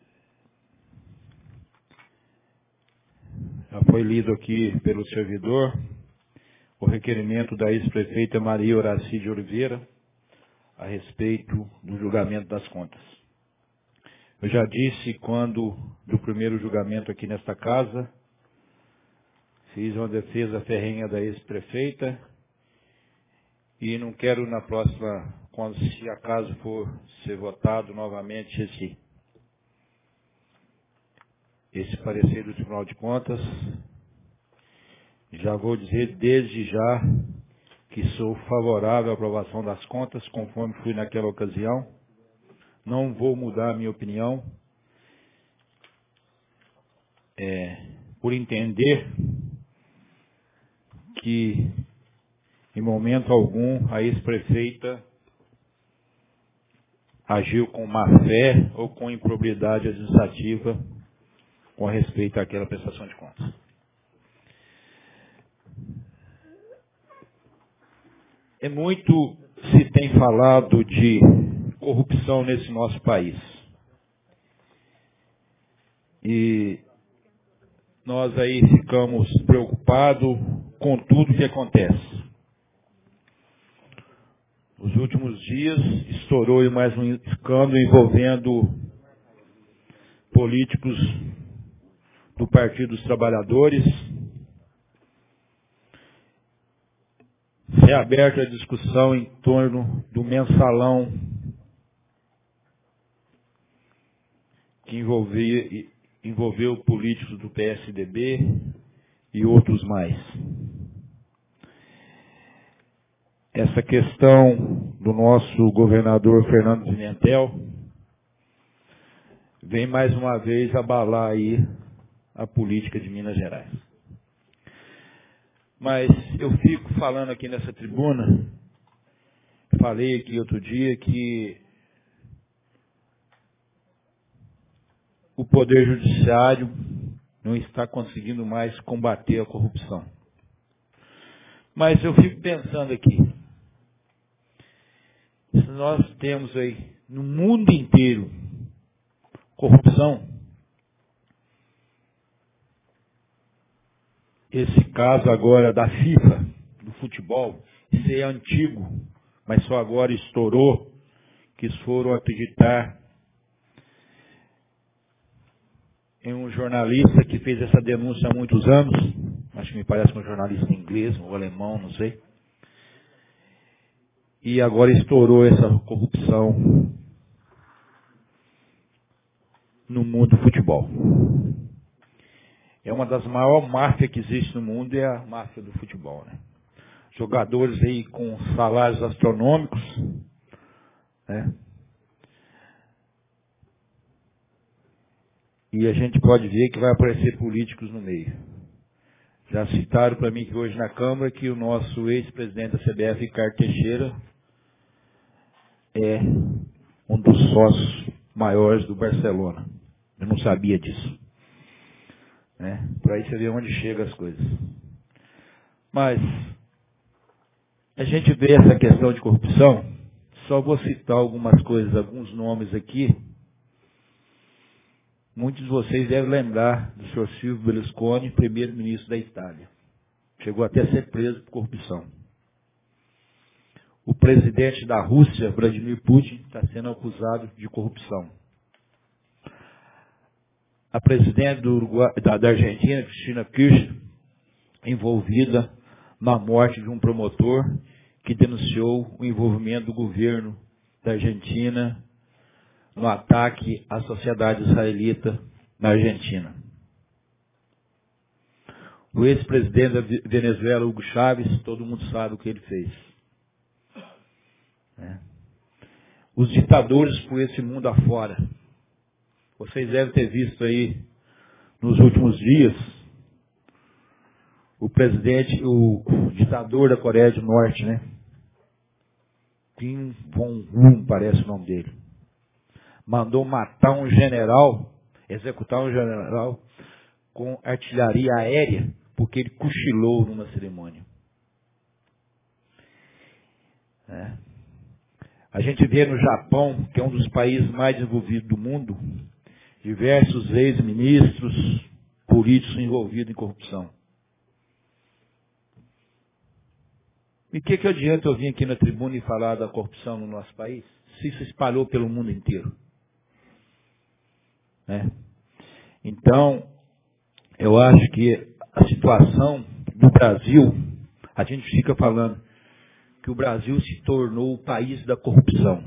Speaker 3: já foi lido aqui pelo servidor o requerimento da ex-prefeita Maria Horaci de Oliveira a respeito do julgamento das contas. Eu já disse quando do primeiro julgamento aqui nesta casa, fiz uma defesa ferrenha da ex-prefeita e não quero na próxima, quando se acaso for ser votado novamente esse, esse parecer do Tribunal de Contas, já vou dizer desde já que sou favorável à aprovação das contas, conforme fui naquela ocasião. Não vou mudar a minha opinião, é, por entender que, em momento algum, a ex-prefeita agiu com má fé ou com improbidade administrativa com respeito àquela prestação de contas. É muito se tem falado de corrupção nesse nosso país. E nós aí ficamos preocupados com tudo que acontece. Nos últimos dias estourou mais um escândalo envolvendo políticos do Partido dos Trabalhadores. É aberta a discussão em torno do mensalão que envolvia, envolveu políticos do P S D B e outros mais. Essa questão do nosso governador Fernando Pimentel vem mais uma vez abalar aí a política de Minas Gerais. Mas eu fico falando aqui nessa tribuna, falei aqui outro dia que o Poder Judiciário não está conseguindo mais combater a corrupção. Mas eu fico pensando aqui, se nós temos aí no mundo inteiro corrupção, esse caso agora da FIFA, do futebol, isso é antigo, mas só agora estourou, que eles foram acreditar em um jornalista que fez essa denúncia há muitos anos, acho que me parece um jornalista inglês ou alemão, não sei, e agora estourou essa corrupção no mundo do futebol. É uma das maiores máfias que existe no mundo, é a máfia do futebol, né? Jogadores aí com salários astronômicos, né? E a gente pode ver que vai aparecer políticos no meio. Já citaram para mim que hoje na Câmara que o nosso ex-presidente da C B F, Ricardo Teixeira, é um dos sócios maiores do Barcelona. Eu não sabia disso. Né? Por aí você vê onde chegam as coisas. Mas a gente vê essa questão de corrupção, só vou citar algumas coisas, alguns nomes aqui. Muitos de vocês devem lembrar do senhor Silvio Berlusconi, primeiro-ministro da Itália. Chegou até a ser preso por corrupção. O presidente da Rússia, Vladimir Putin, está sendo acusado de corrupção. A presidente do Uruguai, da, da Argentina, Cristina Kirchner, envolvida na morte de um promotor que denunciou o envolvimento do governo da Argentina no ataque à sociedade israelita na Argentina. O ex-presidente da Venezuela, Hugo Chávez, todo mundo sabe o que ele fez. É. Os ditadores por esse mundo afora. Vocês devem ter visto aí, nos últimos dias, o presidente, o ditador da Coreia do Norte, né? Kim Jong-un, parece o nome dele. Mandou matar um general, executar um general com artilharia aérea, porque ele cochilou numa cerimônia. É. A gente vê no Japão, que é um dos países mais desenvolvidos do mundo, diversos ex-ministros políticos envolvidos em corrupção. E o que, que adianta eu vir aqui na tribuna e falar da corrupção no nosso país, se isso espalhou pelo mundo inteiro? Né? Então, eu acho que a situação do Brasil, a gente fica falando que o Brasil se tornou o país da corrupção.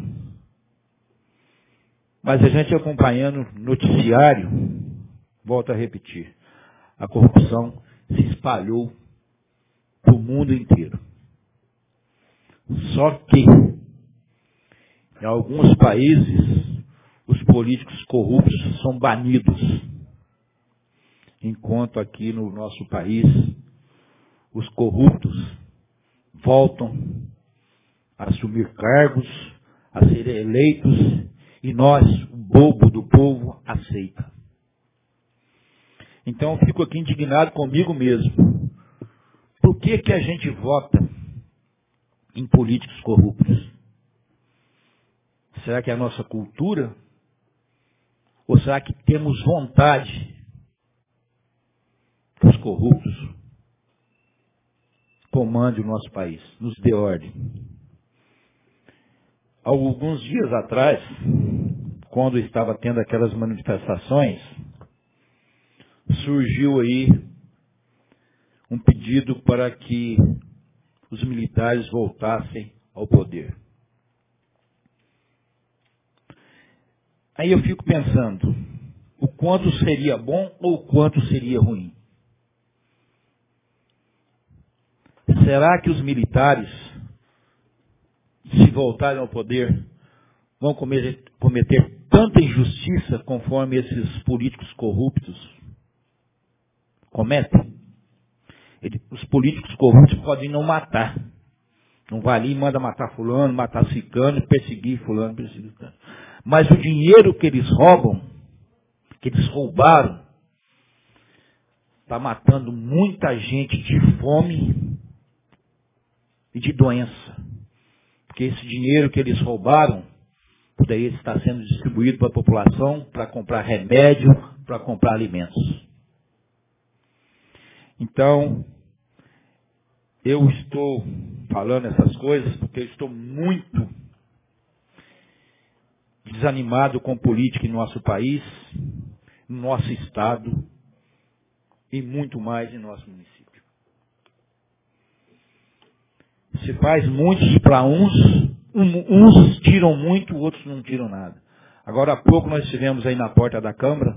Speaker 3: Mas a gente acompanhando o noticiário, volto a repetir, a corrupção se espalhou para o mundo inteiro. Só que, em alguns países, os políticos corruptos são banidos. Enquanto aqui no nosso país, os corruptos voltam a assumir cargos, a serem eleitos, e nós, o bobo do povo, aceita. Então eu fico aqui indignado comigo mesmo. Por que que a gente vota em políticos corruptos? Será que é a nossa cultura? Ou será que temos vontade que os corruptos comandem o nosso país, nos dê ordem? Há alguns dias atrás, quando estava tendo aquelas manifestações, surgiu aí um pedido para que os militares voltassem ao poder. Aí eu fico pensando, o quanto seria bom ou o quanto seria ruim? Será que os militares, se voltarem ao poder, vão cometer, cometer tanta injustiça conforme esses políticos corruptos cometem? Ele, os políticos corruptos podem não matar. Não vai ali e manda matar fulano, matar ciclano, perseguir fulano, perseguir ciclano. Mas o dinheiro que eles roubam, que eles roubaram, está matando muita gente de fome e de doença. Porque esse dinheiro que eles roubaram, poderia estar sendo distribuído para a população para comprar remédio, para comprar alimentos. Então, eu estou falando essas coisas porque eu estou muito desanimado com política em nosso país, no nosso estado e muito mais em nosso município. Se faz muitos para uns, uns tiram muito, outros não tiram nada. Agora há pouco nós estivemos aí na porta da Câmara,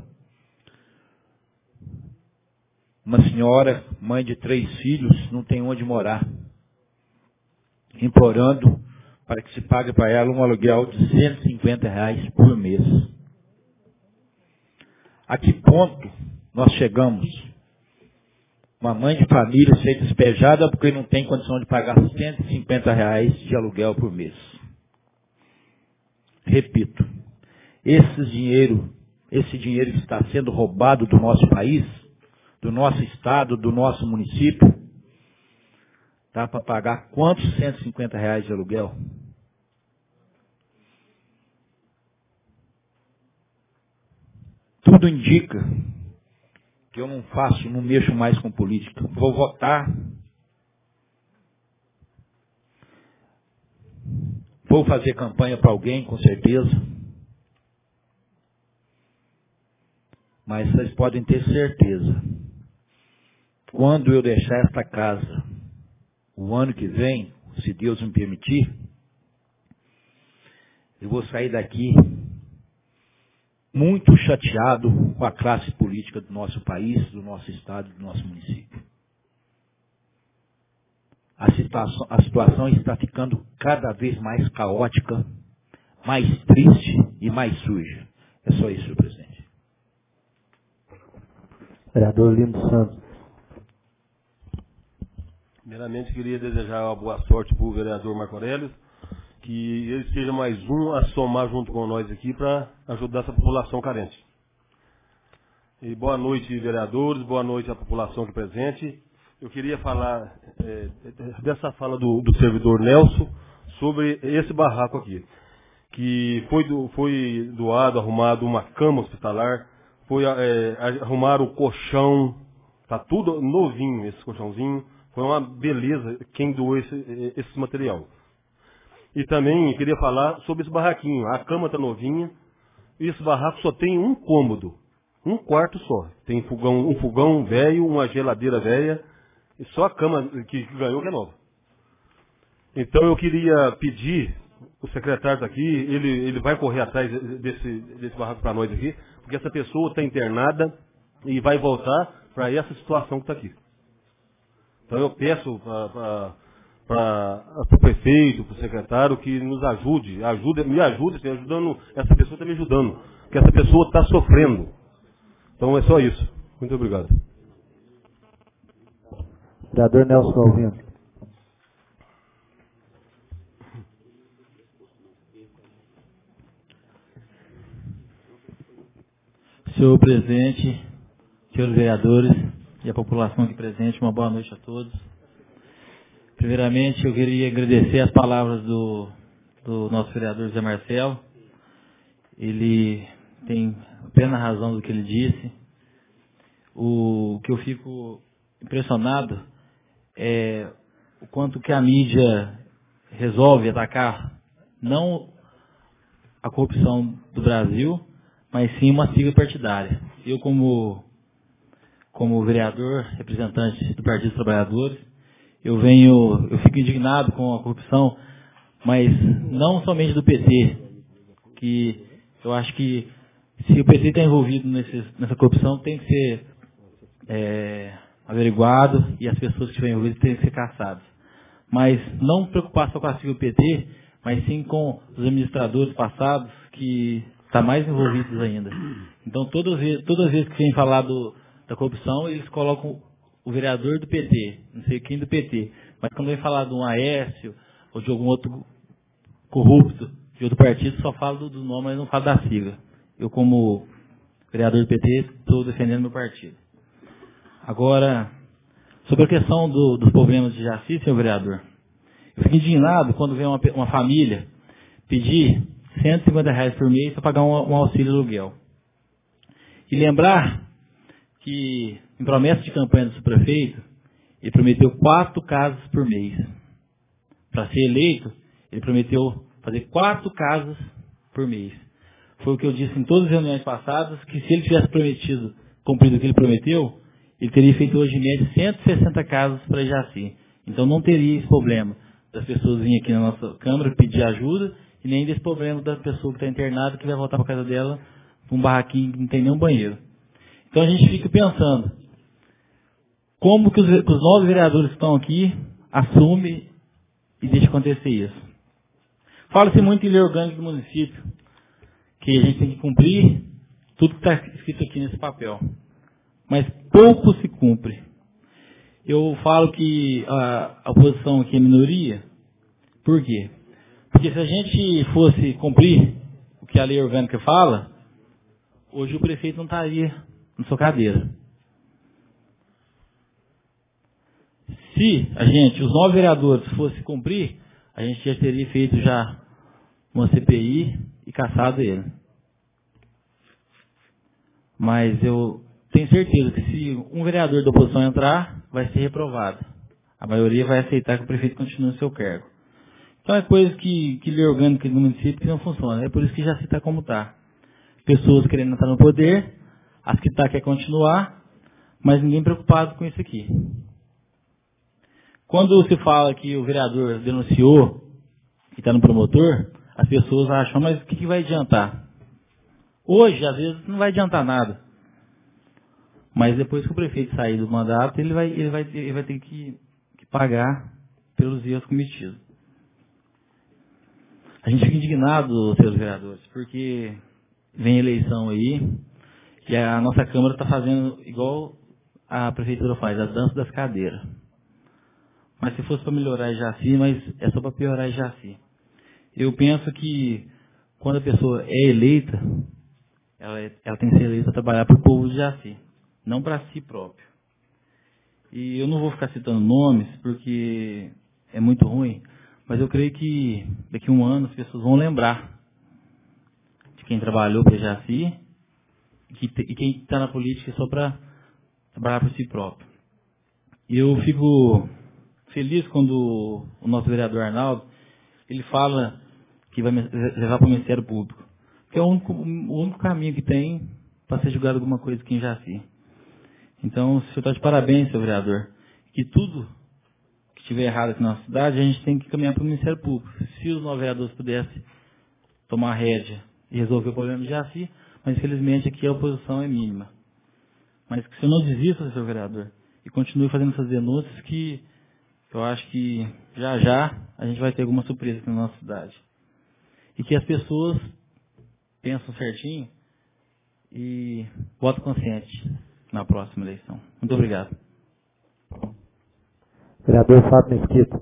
Speaker 3: uma senhora, mãe de três filhos, não tem onde morar, implorando para que se pague para ela um aluguel de cento e cinquenta reais por mês. A que ponto nós chegamos? Uma mãe de família ser despejada porque não tem condição de pagar cento e cinquenta reais de aluguel por mês. Repito, esse dinheiro, esse dinheiro que está sendo roubado do nosso país, do nosso estado, do nosso município, dá para pagar quantos cento e cinquenta reais de aluguel? Tudo indica que eu não faço, não mexo mais com política. Vou votar. Vou fazer campanha para alguém, com certeza. Mas vocês podem ter certeza. Quando eu deixar esta casa, o ano que vem, se Deus me permitir, eu vou sair daqui muito chateado com a classe política do nosso país, do nosso estado, do nosso município. A situação, a situação está ficando cada vez mais caótica, mais triste e mais suja. É só isso, senhor presidente.
Speaker 1: Vereador Lindo Santos.
Speaker 7: Primeiramente, queria desejar uma boa sorte para o vereador Marco Aurélio, que ele seja mais um a somar junto com nós aqui para ajudar essa população carente. E boa noite, vereadores, boa noite à população aqui presente. Eu queria falar é, dessa fala do, do servidor Nelson sobre esse barraco aqui, que foi, do, foi doado, arrumado uma cama hospitalar, foi é, arrumar o colchão, tá tudo novinho esse colchãozinho, foi uma beleza quem doou esse, esse material. E também queria falar sobre esse barraquinho, a cama tá novinha, e esse barraco só tem um cômodo, um quarto só, tem fogão, um fogão velho, uma geladeira velha, e só a cama que, que ganhou que é nova. Então eu queria pedir, o secretário está aqui, ele, ele vai correr atrás desse, desse barraco para nós aqui, porque essa pessoa está internada e vai voltar para essa situação que está aqui. Então eu peço para o prefeito, para o secretário, que nos ajude, ajude me ajude, assim, ajudando, essa pessoa está me ajudando, porque essa pessoa está sofrendo. Então é só isso. Muito obrigado.
Speaker 1: Vereador Nelson Calvino.
Speaker 10: Senhor presidente, senhores vereadores e a população aqui presente, uma boa noite a todos. Primeiramente, eu queria agradecer as palavras do, do nosso vereador Zé Marcelo. Ele tem plena razão do que ele disse. O que eu fico impressionado é o quanto que a mídia resolve atacar não a corrupção do Brasil, mas sim uma sigla partidária. Eu, como, como vereador, representante do Partido dos Trabalhadores, eu venho, eu fico indignado com a corrupção, mas não somente do P T, que eu acho que se o P T está envolvido nesse, nessa corrupção, tem que ser é, averiguado e as pessoas que estiverem envolvidas têm que ser caçadas. Mas não preocupar só com a sigla P T, mas sim com os administradores passados que estão mais envolvidos ainda. Então, todas, todas as vezes que vem falar do, da corrupção, eles colocam o vereador do P T, não sei quem do P T, mas quando vem falar de um Aécio ou de algum outro corrupto de outro partido, só fala do, do nome, mas não fala da sigla. Eu, como vereador do P T, estou defendendo meu partido. Agora, sobre a questão do, dos problemas de Jaci, senhor vereador, eu fico indignado quando vem uma, uma família pedir cento e cinquenta reais por mês para pagar um, um auxílio aluguel. E lembrar que, em promessa de campanha do prefeito, ele prometeu quatro casas por mês. Para ser eleito, ele prometeu fazer quatro casas por mês. Foi o que eu disse em todas as reuniões passadas, que se ele tivesse prometido, cumprido o que ele prometeu, ele teria feito hoje em média cento e sessenta casas para Jaci. Então não teria esse problema das pessoas virem aqui na nossa Câmara pedir ajuda, e nem desse problema da pessoa que está internada, que vai voltar para a casa dela com um barraquinho que não tem nenhum banheiro. Então a gente fica pensando, como que os, que os novos vereadores que estão aqui assumem e deixam acontecer isso. Fala-se muito em lei orgânica do município, que a gente tem que cumprir tudo que está escrito aqui nesse papel. Mas pouco se cumpre. Eu falo que a, a oposição aqui é minoria. Por quê? Porque se a gente fosse cumprir o que a lei orgânica fala, hoje o prefeito não estaria na sua cadeira. Se a gente, os nove vereadores, fosse cumprir, a gente já teria feito já uma C P I e caçado ele. Mas eu tenho certeza que se um vereador da oposição entrar, vai ser reprovado. A maioria vai aceitar que o prefeito continue no seu cargo. Então é coisa que, que lei orgânica do município que não funciona. É por isso que já se está como está. Pessoas querendo entrar no poder, as que está quer continuar, mas ninguém preocupado com isso aqui. Quando se fala que o vereador denunciou e está no promotor, as pessoas acham, mas o que, que vai adiantar? Hoje, às vezes, não vai adiantar nada. Mas depois que o prefeito sair do mandato, ele vai, ele vai, ele vai ter que, que pagar pelos erros cometidos. A gente fica indignado, senhores vereadores, porque vem eleição aí e a nossa Câmara está fazendo igual a Prefeitura faz, a dança das cadeiras. Mas se fosse para melhorar Jaci, mas é só para piorar Jaci. Eu penso que quando a pessoa é eleita, ela, é, ela tem que ser eleita para trabalhar para o povo de Jaci, não para si próprio. E eu não vou ficar citando nomes, porque é muito ruim, mas eu creio que daqui a um ano as pessoas vão lembrar de quem trabalhou para Jaci e, que, e quem está na política só para trabalhar por si próprio. E eu fico feliz quando o nosso vereador Arnaldo, ele fala que vai levar para o Ministério Público, que é o único, o único caminho que tem para ser julgado alguma coisa aqui em Jaci. Então, o senhor está de parabéns, seu vereador, que tudo que estiver errado aqui na nossa cidade, a gente tem que caminhar para o Ministério Público. Se os nove vereadores pudessem tomar a rédea e resolver o problema de Jaci, mas infelizmente aqui a oposição é mínima. Mas que o senhor não desista, seu vereador, e continue fazendo essas denúncias, que eu acho que já já a gente vai ter alguma surpresa aqui na nossa cidade. E que as pessoas pensam certinho e votam consciente na próxima eleição. Muito obrigado.
Speaker 1: Vereador Fábio Mesquita.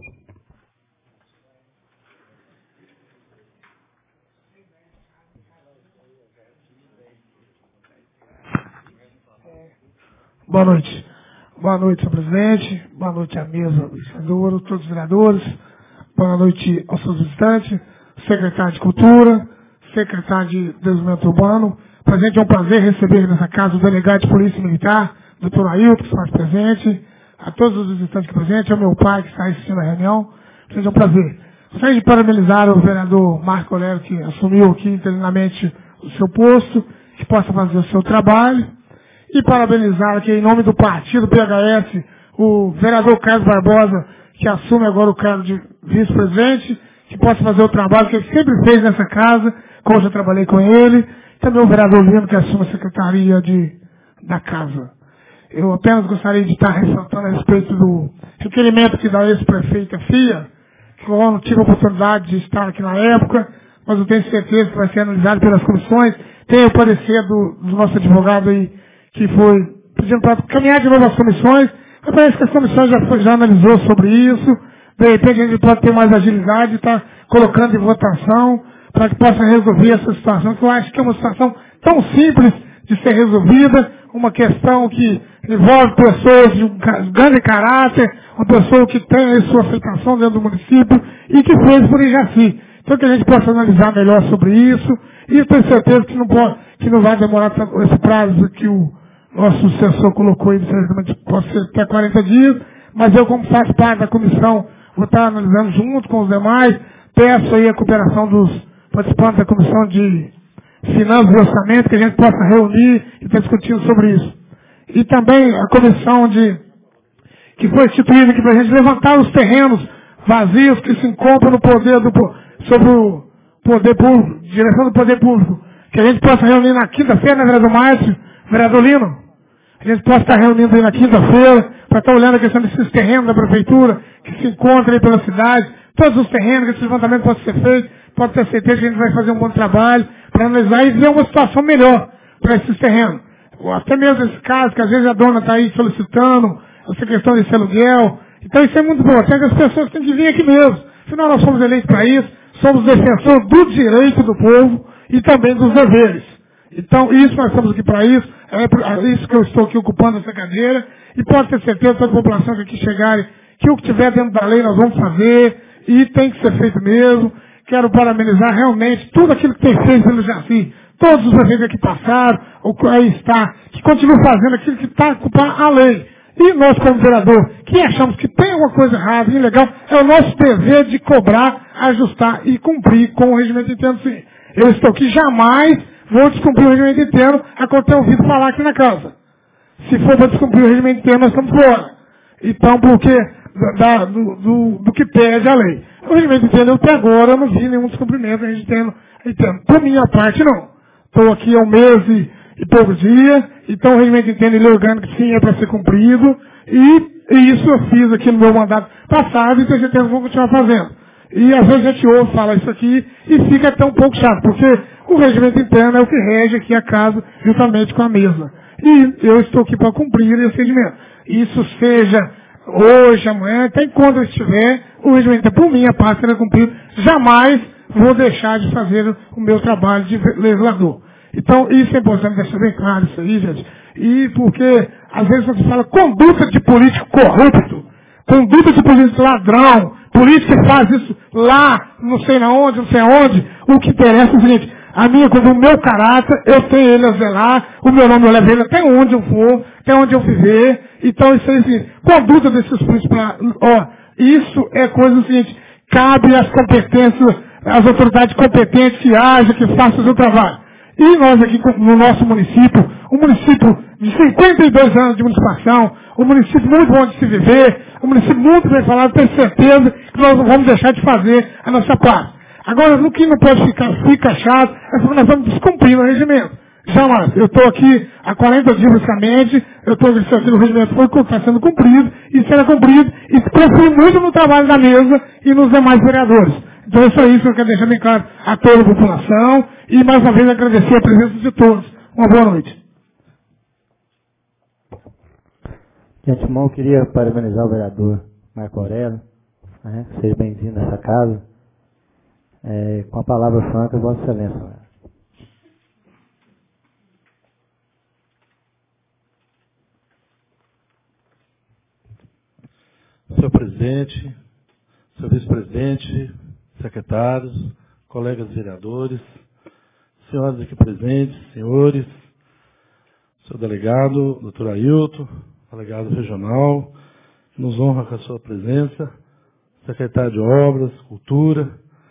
Speaker 11: Boa noite. Boa noite, senhor presidente. Boa noite à mesa do senador, todos os vereadores. Boa noite aos seus visitantes, secretário de Cultura, secretário de Desenvolvimento Urbano. Para a gente é um prazer receber nessa casa o delegado de Polícia Militar, doutor Ailton, que está presente, a todos os visitantes aqui presentes, ao meu pai que está assistindo a reunião. Para a gente é um prazer. Gostaria de parabenizar o vereador Marco Aurélio, que assumiu aqui interinamente o seu posto, que possa fazer o seu trabalho. E parabenizar aqui em nome do partido P H S, o vereador Carlos Barbosa, que assume agora o cargo de vice-presidente, que possa fazer o trabalho que ele sempre fez nessa casa, como eu já trabalhei com ele. Também o vereador Lino, que assume a secretaria de, da casa. Eu apenas gostaria de estar ressaltando a respeito do requerimento que da ex-prefeita Fia, que eu não tive a oportunidade de estar aqui na época, mas eu tenho certeza que vai ser analisado pelas comissões. Tem o parecer do, do nosso advogado aí, que foi pedindo para caminhar de novo as comissões, mas parece que as comissões já, foi, já analisou sobre isso. De repente a gente pode ter mais agilidade e estar colocando em votação para que possa resolver essa situação, que eu acho que é uma situação tão simples de ser resolvida, uma questão que envolve pessoas de um grande caráter, uma pessoa que tem a sua aceitação dentro do município e que fez por Jaci. Então que a gente possa analisar melhor sobre isso, e eu tenho certeza que não, pode, que não vai demorar tanto esse prazo que o nosso sucessor colocou aí, pode ser até quarenta dias, mas eu, como faço parte da comissão, vou estar analisando junto com os demais, peço aí a cooperação dos participantes da comissão de finanças e orçamento, que a gente possa reunir e estar discutindo sobre isso. E também a comissão de, que foi instituída aqui para a gente levantar os terrenos vazios que se encontram no poder do, sobre o poder público, direção do poder público, que a gente possa reunir na quinta-feira, né, vereador Márcio, vereador Lino? A gente possa estar reunindo aí na quinta-feira para estar olhando a questão desses terrenos da prefeitura que se encontram aí pela cidade, todos os terrenos, que esse levantamento pode ser feito, pode ter certeza que a gente vai fazer um bom trabalho para analisar e ver uma situação melhor para esses terrenos. Ou até mesmo esse caso, que às vezes a dona está aí solicitando essa questão desse aluguel. Então isso é muito bom, até que as pessoas têm que vir aqui mesmo. Afinal, nós somos eleitos para isso, somos defensores do direito do povo e também dos deveres. Então, isso nós estamos aqui para isso, é isso que eu estou aqui ocupando essa cadeira, e pode ter certeza, toda a população que aqui chegarem, que o que tiver dentro da lei nós vamos fazer, e tem que ser feito mesmo. Quero parabenizar realmente tudo aquilo que tem feito pelo Jaci, todos os prefeitos que passaram, ou que aí está, que continuam fazendo aquilo que está ocupando a lei. E nós, como vereador, que achamos que tem alguma coisa errada, ilegal, é o nosso dever de cobrar, ajustar e cumprir com o regimento interno, sim. Eu estou aqui, jamais vou descumprir o regimento interno, a qual eu tenho ouvido falar aqui na casa. Se for para descumprir o regimento interno, nós estamos fora. Então, porque da, do, do, do que pede a lei. O regimento interno, até agora, eu não vi nenhum descumprimento do regimento interno. interno. Por minha parte, não. Estou aqui há um mês e, e poucos dias, então o regimento interno, ele é orgânico, sim, é para ser cumprido, e, e isso eu fiz aqui no meu mandato passado, e tenho certeza que vou continuar fazendo. E às vezes a gente ouve falar isso aqui e fica até um pouco chato, porque o regimento interno é o que rege aqui a casa, juntamente com a mesa. E eu estou aqui para cumprir esse regimento. Isso seja hoje, amanhã, até enquanto eu estiver, o regimento, por minha parte, será cumprido. Jamais vou deixar de fazer o meu trabalho de legislador. Então, isso é importante deixar bem claro isso aí, gente. E porque, às vezes, você fala conduta de político corrupto, conduta de político ladrão, político que faz isso lá, não sei na onde, não sei aonde. O que interessa é o seguinte, a minha, como o meu caráter, eu tenho ele a zelar, o meu nome eu levo ele até onde eu for, até onde eu viver. Então, isso aí, assim, conduta desses políticos, ó, isso é coisa do seguinte, cabe às competências, às autoridades competentes que hajam, que façam o seu trabalho. E nós aqui no nosso município, um município de cinquenta e dois anos de municipalização, um município muito bom de se viver, um município muito bem falado, tenho certeza que nós não vamos deixar de fazer a nossa parte. Agora, no que não pode ficar, fica chato, é porque nós estamos descumprindo o regimento. Jamais. Eu estou aqui há quarenta dias, basicamente, eu estou dizendo que o regimento foi, está sendo cumprido, e será cumprido, e confio muito no trabalho da mesa e nos demais vereadores. Então é só isso que eu quero deixar bem claro a toda a população, e mais uma vez agradecer a presença de todos. Uma boa noite.
Speaker 1: De antemão, eu queria parabenizar o vereador Marco Aurélio, né? Seja bem-vindo a essa casa. É, com a palavra franca, Vossa Excelência. Né?
Speaker 8: Senhor presidente, senhor vice-presidente, secretários, colegas vereadores, senhoras aqui presentes, senhores, senhor delegado, doutor Ailton, delegado regional, nos honra com a sua presença, secretário de Obras, Cultura,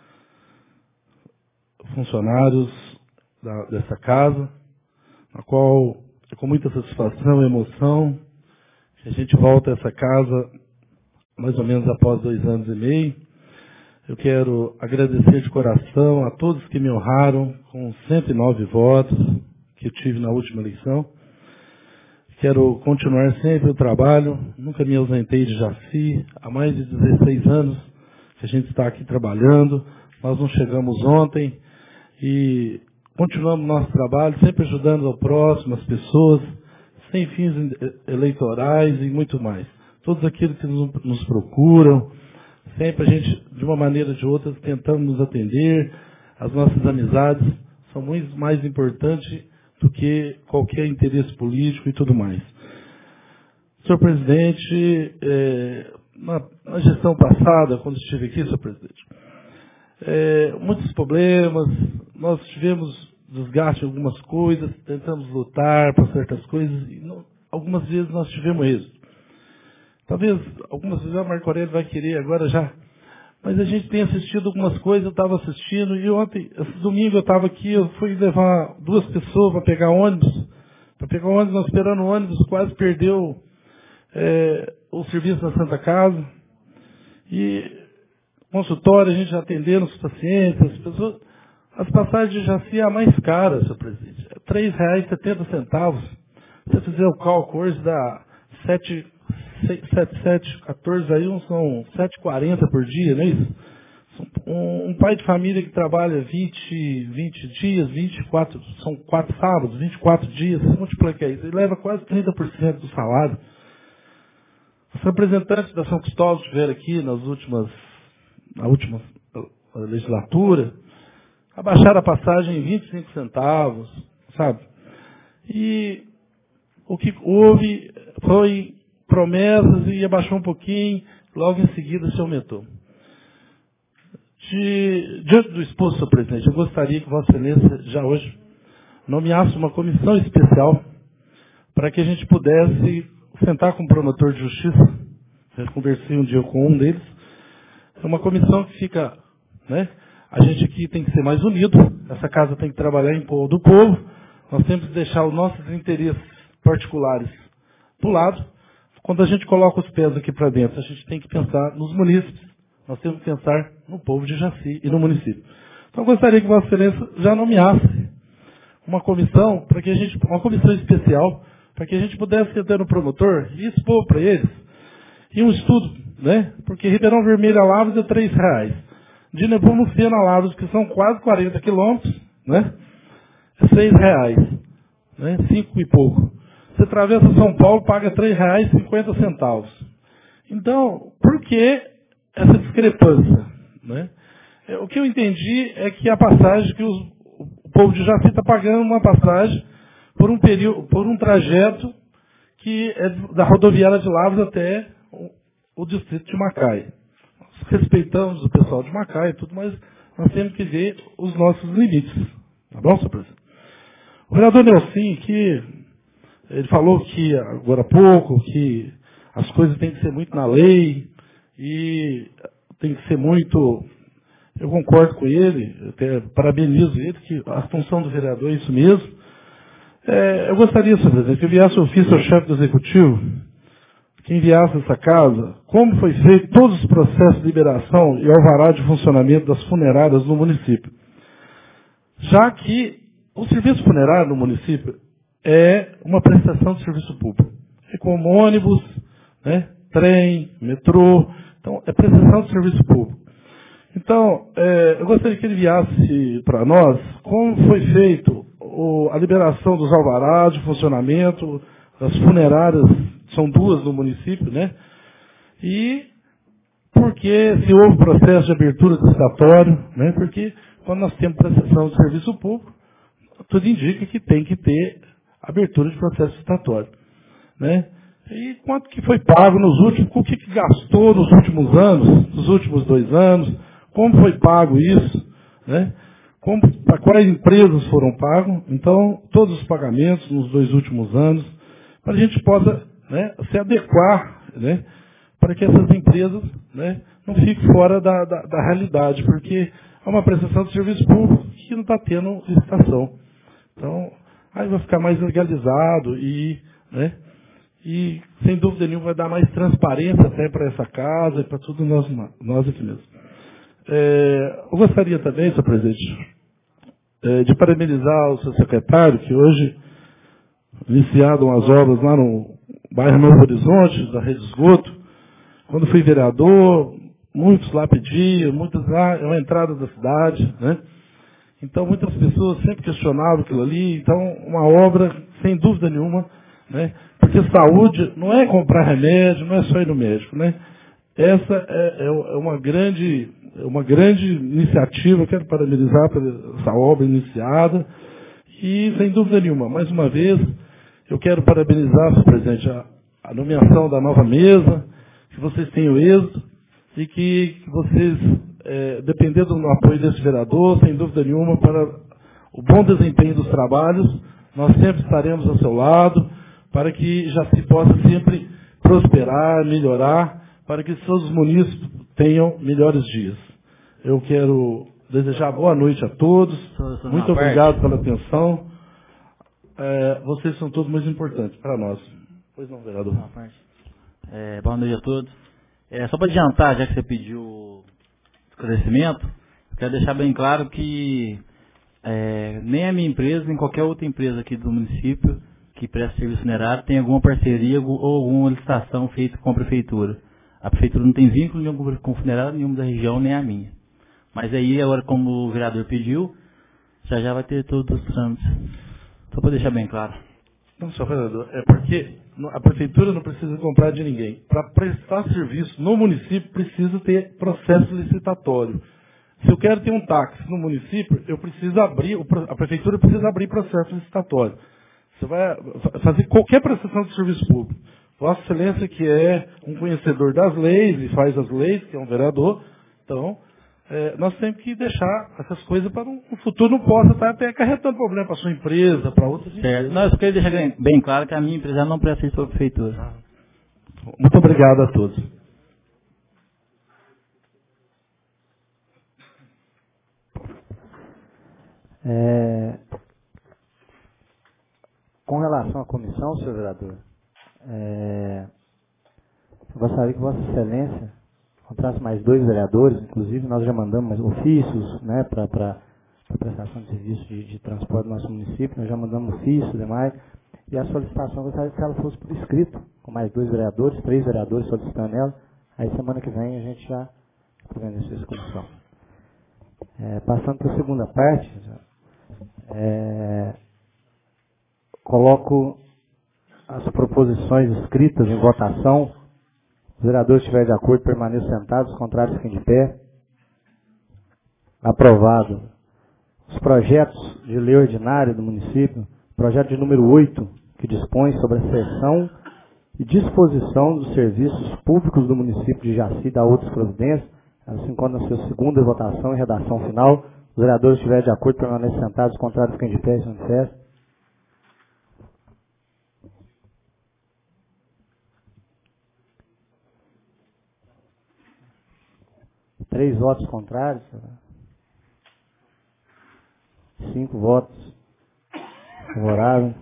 Speaker 8: funcionários da, dessa casa, na qual é com muita satisfação e emoção que a gente volta a essa casa mais ou menos após dois anos e meio. Eu quero agradecer de coração a todos que me honraram com cento e nove votos que eu tive na última eleição. Quero continuar sempre o trabalho, nunca me ausentei de Jaci, há mais de dezesseis anos que a gente está aqui trabalhando, nós não chegamos ontem e continuamos nosso trabalho, sempre ajudando ao próximo, as pessoas, sem fins eleitorais e muito mais. Todos aqueles que nos procuram, sempre a gente, de uma maneira ou de outra, tentando nos atender. As nossas amizades são muito mais importantes do que qualquer interesse político e tudo mais. Senhor presidente, é, na, na gestão passada, quando estive aqui, senhor presidente, é, muitos problemas, nós tivemos desgaste em algumas coisas, tentamos lutar por certas coisas, e não, algumas vezes nós tivemos êxito. Talvez algumas vezes a Marco Aurélio vai querer agora já. Mas a gente tem assistido algumas coisas, eu estava assistindo, e ontem, esse domingo eu estava aqui, eu fui levar duas pessoas para pegar ônibus. Para pegar ônibus, nós esperando o ônibus, quase perdeu é, o serviço na Santa Casa. E consultório, a gente atendendo os pacientes, as pessoas. As passagens de Jaci é a mais cara, senhor presidente. É três reais e setenta centavos. Se você fizer o cálculo hoje dá sete sete, sete, quatorze, aí são sete e quarenta por dia, não é isso? Um, um pai de família que trabalha vinte, vinte dias, vinte e quatro, são quatro sábados, vinte e quatro dias, você multiplica isso, ele leva quase trinta por cento do salário. Os representantes da São Cristóvão estiveram aqui nas últimas, na última legislatura, abaixaram a passagem em vinte e cinco centavos, sabe? E o que houve foi promessas e abaixou um pouquinho, logo em seguida se aumentou. De, diante do exposto, senhor presidente, eu gostaria que Vossa Excelência já hoje nomeasse uma comissão especial para que a gente pudesse sentar com o promotor de justiça. Eu conversei um dia com um deles. É uma comissão que fica, né? A gente aqui tem que ser mais unido, essa casa tem que trabalhar em prol do povo, nós temos que deixar os nossos interesses particulares para o lado. Quando a gente coloca os pés aqui para dentro, a gente tem que pensar nos munícipes, nós temos que pensar no povo de Jaci e no município. Então eu gostaria que Vossa Excelência já nomeasse uma comissão, para que a gente, uma comissão especial, para que a gente pudesse ter no promotor e expor para eles, e um estudo, né? Porque Ribeirão Vermelho a Lavras é três reais. De Nepomuceno a Lavras, que são quase quarenta quilômetros, né? É seis reais, né? Cinco e pouco. Você atravessa São Paulo, paga três reais e cinquenta centavos. Então, por que essa discrepância? Né? É, o que eu entendi é que a passagem, que os, o povo de Jaci está pagando uma passagem por um período, por um trajeto que é da rodoviária de Lavras até o, o distrito de Macaé. Nós respeitamos o pessoal de Macaé e tudo, mas nós temos que ver os nossos limites. Tá bom, senhor presidente? O vereador Nelson, que ele falou que agora há pouco, que as coisas têm que ser muito na lei e tem que ser muito... Eu concordo com ele, até parabenizo ele, que a função do vereador é isso mesmo. É, eu gostaria, senhor presidente, que enviasse o ofício ao chefe do executivo, que enviasse essa casa, como foi feito todos os processos de liberação e alvará de funcionamento das funerárias no município. Já que o serviço funerário no município é uma prestação de serviço público. É como ônibus, né, trem, metrô, então é prestação de serviço público. Então, é, eu gostaria que ele enviasse para nós como foi feito o, a liberação dos alvarás de funcionamento, das funerárias, são duas no município, né? E porque se houve processo de abertura do licitatório, né? Porque quando nós temos prestação de serviço público, tudo indica que tem que ter abertura de processo licitatório, né? E quanto que foi pago nos últimos, o que, que gastou nos últimos anos, nos últimos dois anos, como foi pago isso, né? Como, para quais empresas foram pagos, então, todos os pagamentos nos dois últimos anos, para a gente possa, né, se adequar, né, para que essas empresas, né, não fiquem fora da, da, da realidade, porque é uma prestação de serviço público que não está tendo licitação. Então, aí vai ficar mais legalizado e, né, e sem dúvida nenhuma vai dar mais transparência até para essa casa e para tudo nós, nós aqui mesmo. É, eu gostaria também, senhor presidente, é, de parabenizar o seu secretário, que hoje iniciaram as obras lá no bairro Novo Horizonte, da rede de esgoto. Quando fui vereador, muitos lá pediam, muitas lá, é uma entrada da cidade, né? Então, muitas pessoas sempre questionavam aquilo ali. Então, uma obra, sem dúvida nenhuma, né? Porque saúde não é comprar remédio, não é só ir no médico, né? Essa é, é uma grande, uma grande iniciativa, quero parabenizar por essa obra iniciada. E, sem dúvida nenhuma, mais uma vez, eu quero parabenizar, senhor presidente, a, a nomeação da nova mesa, que vocês tenham êxito e que, que vocês, é, dependendo do apoio desse vereador, sem dúvida nenhuma, para o bom desempenho dos trabalhos, nós sempre estaremos ao seu lado, para que já se possa sempre prosperar, melhorar, para que todos os munícipes tenham melhores dias. Eu quero desejar boa noite a todos. Muito obrigado pela atenção. É, vocês são todos muito importantes para nós. Pois não, vereador.
Speaker 10: É, boa noite a todos. É, só para adiantar, já que você pediu esclarecimento, eu quero deixar bem claro que é, nem a minha empresa, nem qualquer outra empresa aqui do município que presta serviço funerário tem alguma parceria ou alguma licitação feita com a prefeitura. A prefeitura não tem vínculo nenhum com o funerário nenhum da região, nem a minha. Mas aí, agora, como o vereador pediu, já já vai ter todos os trâmites. Só para deixar bem claro.
Speaker 8: Não, senhor vereador, é porque a prefeitura não precisa comprar de ninguém. Para prestar serviço no município, precisa ter processo licitatório. Se eu quero ter um táxi no município, eu preciso abrir, a prefeitura precisa abrir processo licitatório. Você vai fazer qualquer prestação de serviço público. Vossa Excelência, que é um conhecedor das leis e faz as leis, que é um vereador, então, é, nós temos que deixar essas coisas para um, um futuro não possa estar até acarretando problema para a sua empresa, para outras empresas.
Speaker 10: Não, eu só queria deixar bem, bem claro que a minha empresa não presta serviço para a prefeitura.
Speaker 8: Muito obrigado a todos.
Speaker 1: É, com relação à comissão, senhor vereador, é, eu gostaria que Vossa Excelência encontrasse mais dois vereadores, inclusive nós já mandamos ofícios, né, para a prestação de serviço de, de transporte do nosso município, nós já mandamos ofícios e demais, e a solicitação eu gostaria que ela fosse por escrito, com mais dois vereadores, três vereadores solicitando ela, aí semana que vem a gente já organiza essa comissão. É, passando para a segunda parte, é, coloco as proposições escritas em votação. Os vereadores estiverem de acordo, permaneçam sentados, os contrários fiquem de pé. Aprovado. Os projetos de lei ordinária do município, projeto de número oito, que dispõe sobre a cessão e disposição dos serviços públicos do município de Jaci e da outras providências, ela se encontra na sua segunda votação e redação final. Os vereadores estiverem de acordo, permanecem sentados, contrários fiquem de pé e se manifestem. Três votos contrários. Cinco votos favoráveis.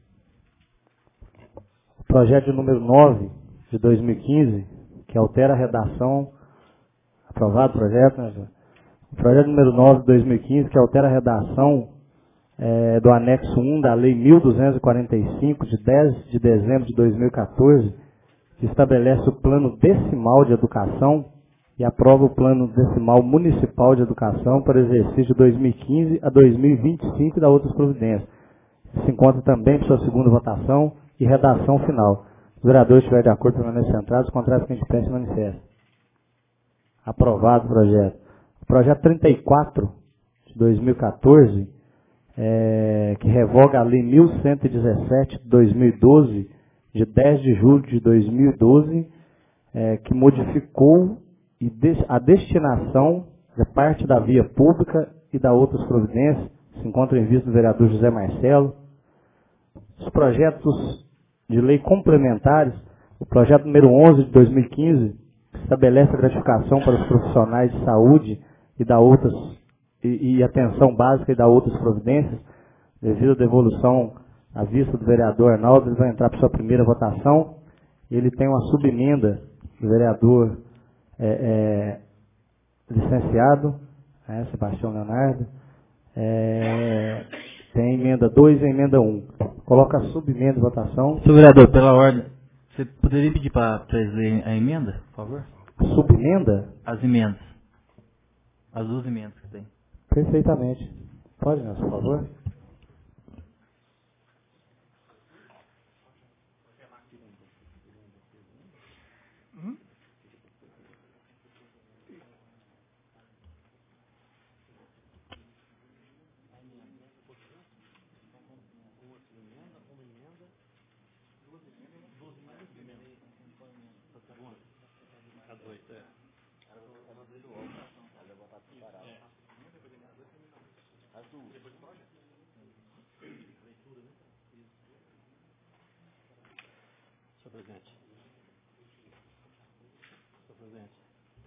Speaker 1: O projeto de número nove de dois mil e quinze, que altera a redação. Aprovado o projeto, né, Jô? O projeto número nove de dois mil e quinze, que altera a redação é, do anexo um da Lei mil duzentos e quarenta e cinco, de dez de dezembro de dois mil e quatorze, que estabelece o plano decimal de educação e aprova o plano decimal municipal de educação para o exercício de dois mil e quinze a dois mil e vinte e cinco e da outras providências. Se encontra também para sua segunda votação e redação final. Os vereadores estiverem de acordo, permanecem sentados, contrários fiquem de pé e se manifestem. Aprovado o projeto. O projeto trinta e quatro de dois mil e quatorze, é, que revoga a Lei mil cento e dezessete de dois mil e doze, de dez de julho de dois mil e doze, é, que modificou e de, a destinação da parte da via pública e da outras providências, se encontra em vista do vereador José Marcelo. Os projetos de lei complementares, o projeto número onze de dois mil e quinze, estabelece a gratificação para os profissionais de saúde e da outras e, e atenção básica e da outras providências, devido à devolução à vista do vereador Arnaldo. Ele vai entrar para sua primeira votação. Ele tem uma subemenda do vereador é, é, licenciado, é, Sebastião Leonardo. É, tem emenda dois e emenda um. Coloca a subemenda em votação.
Speaker 10: Senhor vereador, pela ordem, você poderia pedir para eles lerem a emenda, por favor?
Speaker 1: Subemenda?
Speaker 10: As emendas. As duas emendas que tem.
Speaker 1: Perfeitamente. Pode, Nelson, por favor?
Speaker 7: Senhor presidente. Senhor presidente.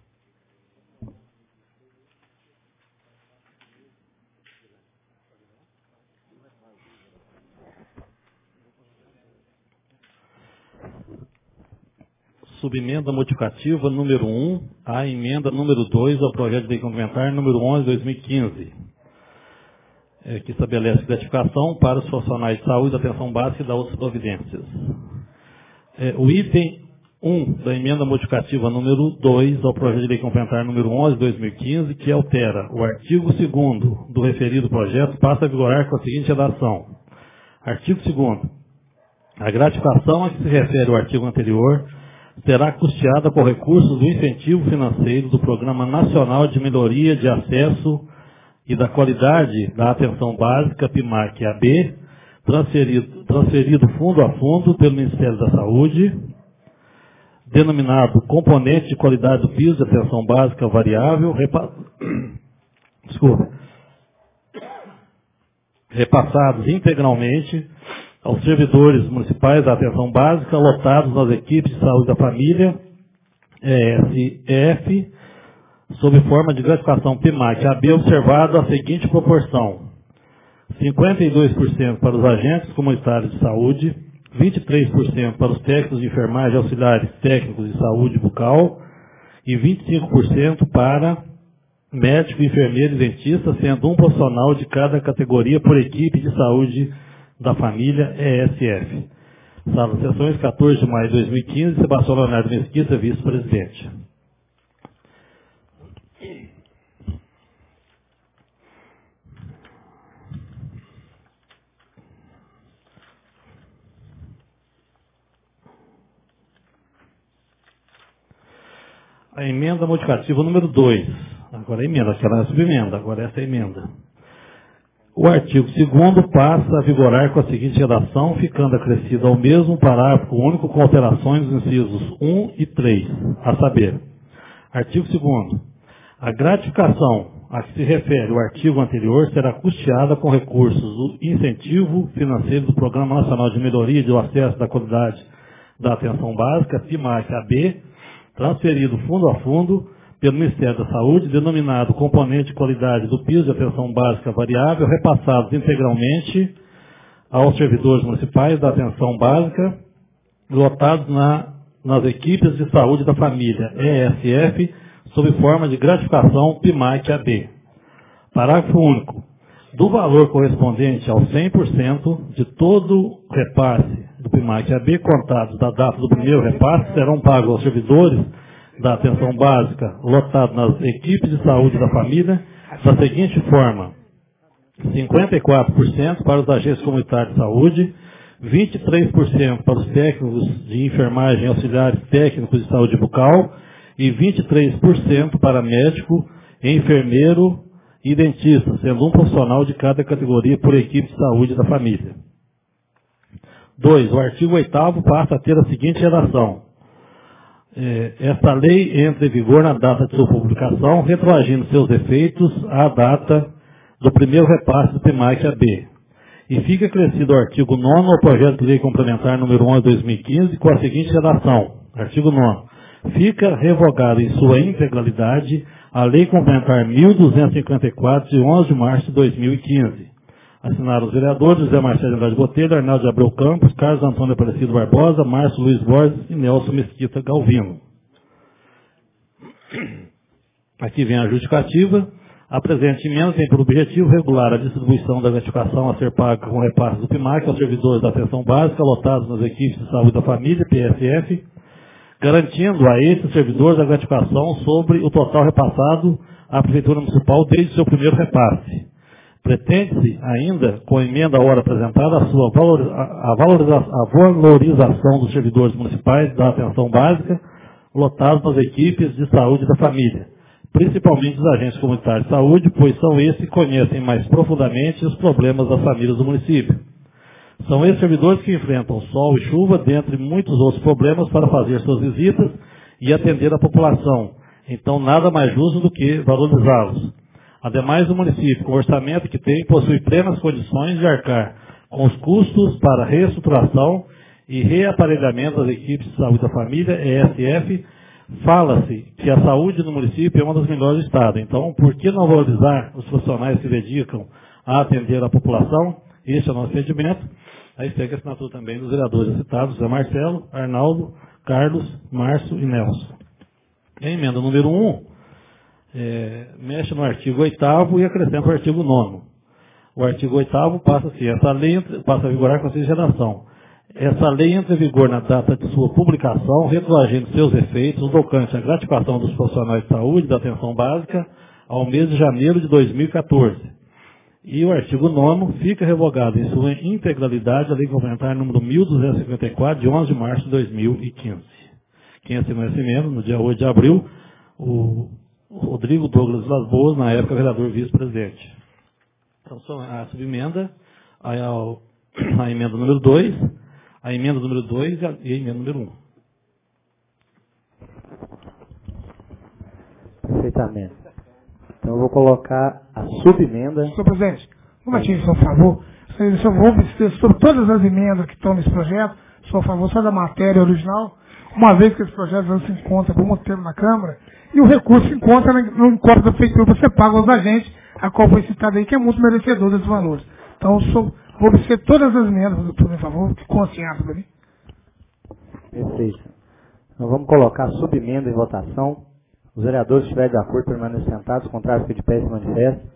Speaker 6: Subemenda modificativa número um, a emenda número dois ao projeto de lei complementar número onze de dois mil e quinze, é, que estabelece gratificação para os profissionais de saúde, atenção básica e da outras providências. É, o item um da emenda modificativa número dois ao projeto de lei complementar número onze de dois mil e quinze, que altera o artigo segundo do referido projeto, passa a vigorar com a seguinte redação. Artigo segundo. A gratificação a que se refere o artigo anterior será custeada com recursos do incentivo financeiro do Programa Nacional de Melhoria de Acesso e da Qualidade da Atenção Básica, PIMAC-A B, transferido, transferido fundo a fundo pelo Ministério da Saúde, denominado Componente de Qualidade do Piso de Atenção Básica Variável, repa... Desculpa. repassados integralmente aos servidores municipais da atenção básica, lotados nas equipes de saúde da família, E S F, sob forma de gratificação PIMAC-A B, observado a seguinte proporção: cinquenta e dois por cento para os agentes comunitários de saúde, vinte e três por cento para os técnicos de enfermagem, auxiliares técnicos de saúde bucal e vinte e cinco por cento para médico, enfermeiro e dentista, sendo um profissional de cada categoria por equipe de saúde da família E S F. Sala de sessões, quatorze de maio de dois mil e quinze, Sebastião Leonardo Mesquita, vice-presidente. A emenda modificativa número dois, Agora a emenda, aquela é a subemenda, agora essa é a emenda. O artigo segundo passa a vigorar com a seguinte redação, ficando acrescido ao mesmo parágrafo único com alterações nos incisos um e três, a saber, artigo segundo, a gratificação a que se refere o artigo anterior será custeada com recursos do incentivo financeiro do Programa Nacional de Melhoria do Acesso da Qualidade da Atenção Básica, PIMAC-A B, transferido fundo a fundo pelo Ministério da Saúde, denominado componente de qualidade do piso de atenção básica variável, repassados integralmente aos servidores municipais da atenção básica, lotados na, nas equipes de saúde da família, E S F, sob forma de gratificação PIMAC-A B. Parágrafo único. Do valor correspondente ao cem por cento de todo repasse do PIMAC-A B, contados da data do primeiro repasse, serão pagos aos servidores da atenção básica, lotados nas equipes de saúde da família, da seguinte forma: cinquenta e quatro por cento para os agentes comunitários de saúde, vinte e três por cento para os técnicos de enfermagem e auxiliares técnicos de saúde bucal e vinte e três por cento para médico, enfermeiro e dentista, sendo um profissional de cada categoria por equipe de saúde da família. dois. O artigo oitavo passa a ter a seguinte redação: esta lei entra em vigor na data de sua publicação, retroagindo seus efeitos à data do primeiro repasse do PIMAC-A B. E fica acrescido o artigo nono ao projeto de lei complementar número onze de dois mil e quinze com a seguinte redação. Artigo nono. Fica revogada em sua integralidade a lei complementar mil duzentos e cinquenta e quatro de onze de março de dois mil e quinze. Assinaram os vereadores José Marcelo de Andrade Botelho, Arnaldo de Abreu Campos, Carlos Antônio Aparecido Barbosa, Márcio Luiz Borges e Nelson Mesquita Galvino. Aqui vem a justificativa. A presente emenda tem por objetivo regular a distribuição da gratificação a ser paga com repasse do PIMAC aos servidores da atenção básica lotados nas equipes de saúde da família, P S F, garantindo a esses servidores a gratificação sobre o total repassado à Prefeitura Municipal desde o seu primeiro repasse. Pretende-se ainda, com a emenda à hora apresentada, a sua valoriza a, valoriza a valorização dos servidores municipais da atenção básica lotados nas equipes de saúde da família, principalmente os agentes comunitários de saúde, pois são esses que conhecem mais profundamente os problemas das famílias do município. São esses servidores que enfrentam sol e chuva, dentre muitos outros problemas, para fazer suas visitas e atender a população. Então, nada mais justo do que valorizá-los. Ademais, o município, com o orçamento que tem, possui plenas condições de arcar com os custos para reestruturação e reaparelhamento das equipes de saúde da família, E S F. Fala-se que a saúde no município é uma das melhores do Estado. Então, por que não valorizar os profissionais que se dedicam a atender a população? Este é o nosso entendimento. Aí segue a assinatura também dos vereadores citados, José Marcelo, Arnaldo, Carlos, Márcio e Nelson. A emenda número um é, mexe no artigo oitavo e acrescenta o artigo nono. O artigo oitavo passa assim: essa lei passa a vigorar com a seguinte redação: essa lei entra em vigor na data de sua publicação, retroagindo seus efeitos no tocante à gratificação dos profissionais de saúde da atenção básica ao mês de janeiro de dois mil e quatorze. E o artigo nono fica revogado em sua integralidade a lei complementar número mil duzentos e cinquenta e quatro, de onze de março de dois mil e quinze. Quem assinou esse emenda, no dia oito de abril, o Rodrigo Douglas Vilas Boas, na época vereador vice-presidente. Então, são a subemenda, a, a, a emenda número dois, a emenda número dois e a, e a emenda número um.
Speaker 1: Perfeitamente. Então eu vou colocar a subemenda.
Speaker 11: Senhor presidente, um momentinho, por favor. Eu vou obter sobre todas as emendas que estão nesse projeto, por favor, só da matéria original, uma vez que esse projeto não se encontra por muito tempo na Câmara, e o recurso se encontra no encontro da Prefeitura para ser pago aos agentes, a qual foi citado aí, que é muito merecedor desses valores. Então, sou, vou obter todas as emendas, por favor, que consciência para mim.
Speaker 1: Perfeito. Então vamos colocar a subemenda em votação. Os vereadores, se estiverem de acordo, permaneçam sentados, contrário, fica de pé e se manifesta.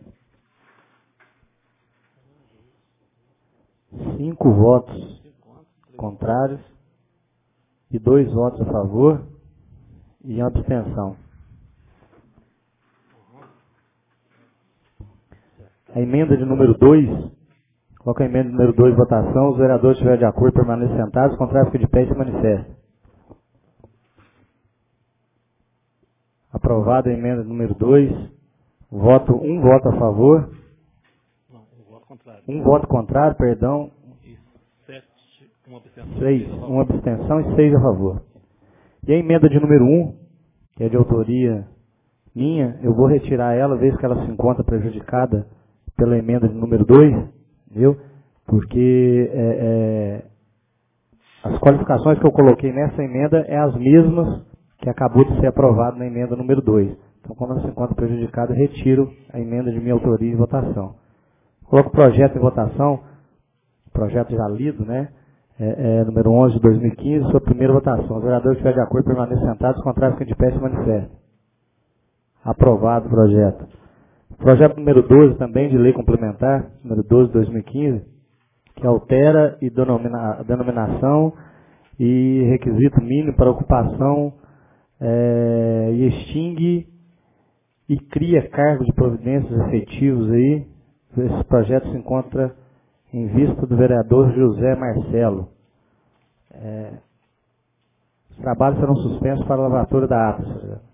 Speaker 1: Cinco votos contrários e dois votos a favor e uma abstenção. A emenda de número dois, coloca a emenda de número dois em votação. Os vereadores, se estiverem de acordo, permaneçam sentados, contrário, fica de pé e se manifesta. Aprovada a emenda número dois. Voto, um voto a favor.
Speaker 6: Não, um voto contrário.
Speaker 1: Um voto contrário, perdão.
Speaker 6: E sete, uma abstenção.
Speaker 1: Seis, uma abstenção e seis a favor. E a emenda de número um, que é de autoria minha, eu vou retirar ela, vez que ela se encontra prejudicada pela emenda de número dois, entendeu? Porque é, é, as qualificações que eu coloquei nessa emenda é as mesmas que acabou de ser aprovado na emenda número dois. Então, quando ela se encontra prejudicada, eu retiro a emenda de minha autoria em votação. Coloco o projeto em votação, projeto já lido, né? É, é, número onze de dois mil e quinze, sua primeira votação. Os vereadores que estiverem de acordo permanecem sentados, os contrários ficam de pé e se manifestam. Aprovado o projeto. Projeto número doze também, de lei complementar, número doze de dois mil e quinze, que altera e denomina, a denominação e requisito mínimo para ocupação é, e extingue e cria cargos de providências efetivos aí. Esse projeto se encontra em vista do vereador José Marcelo. É, os trabalhos serão suspensos para a lavatura da ata, senhor.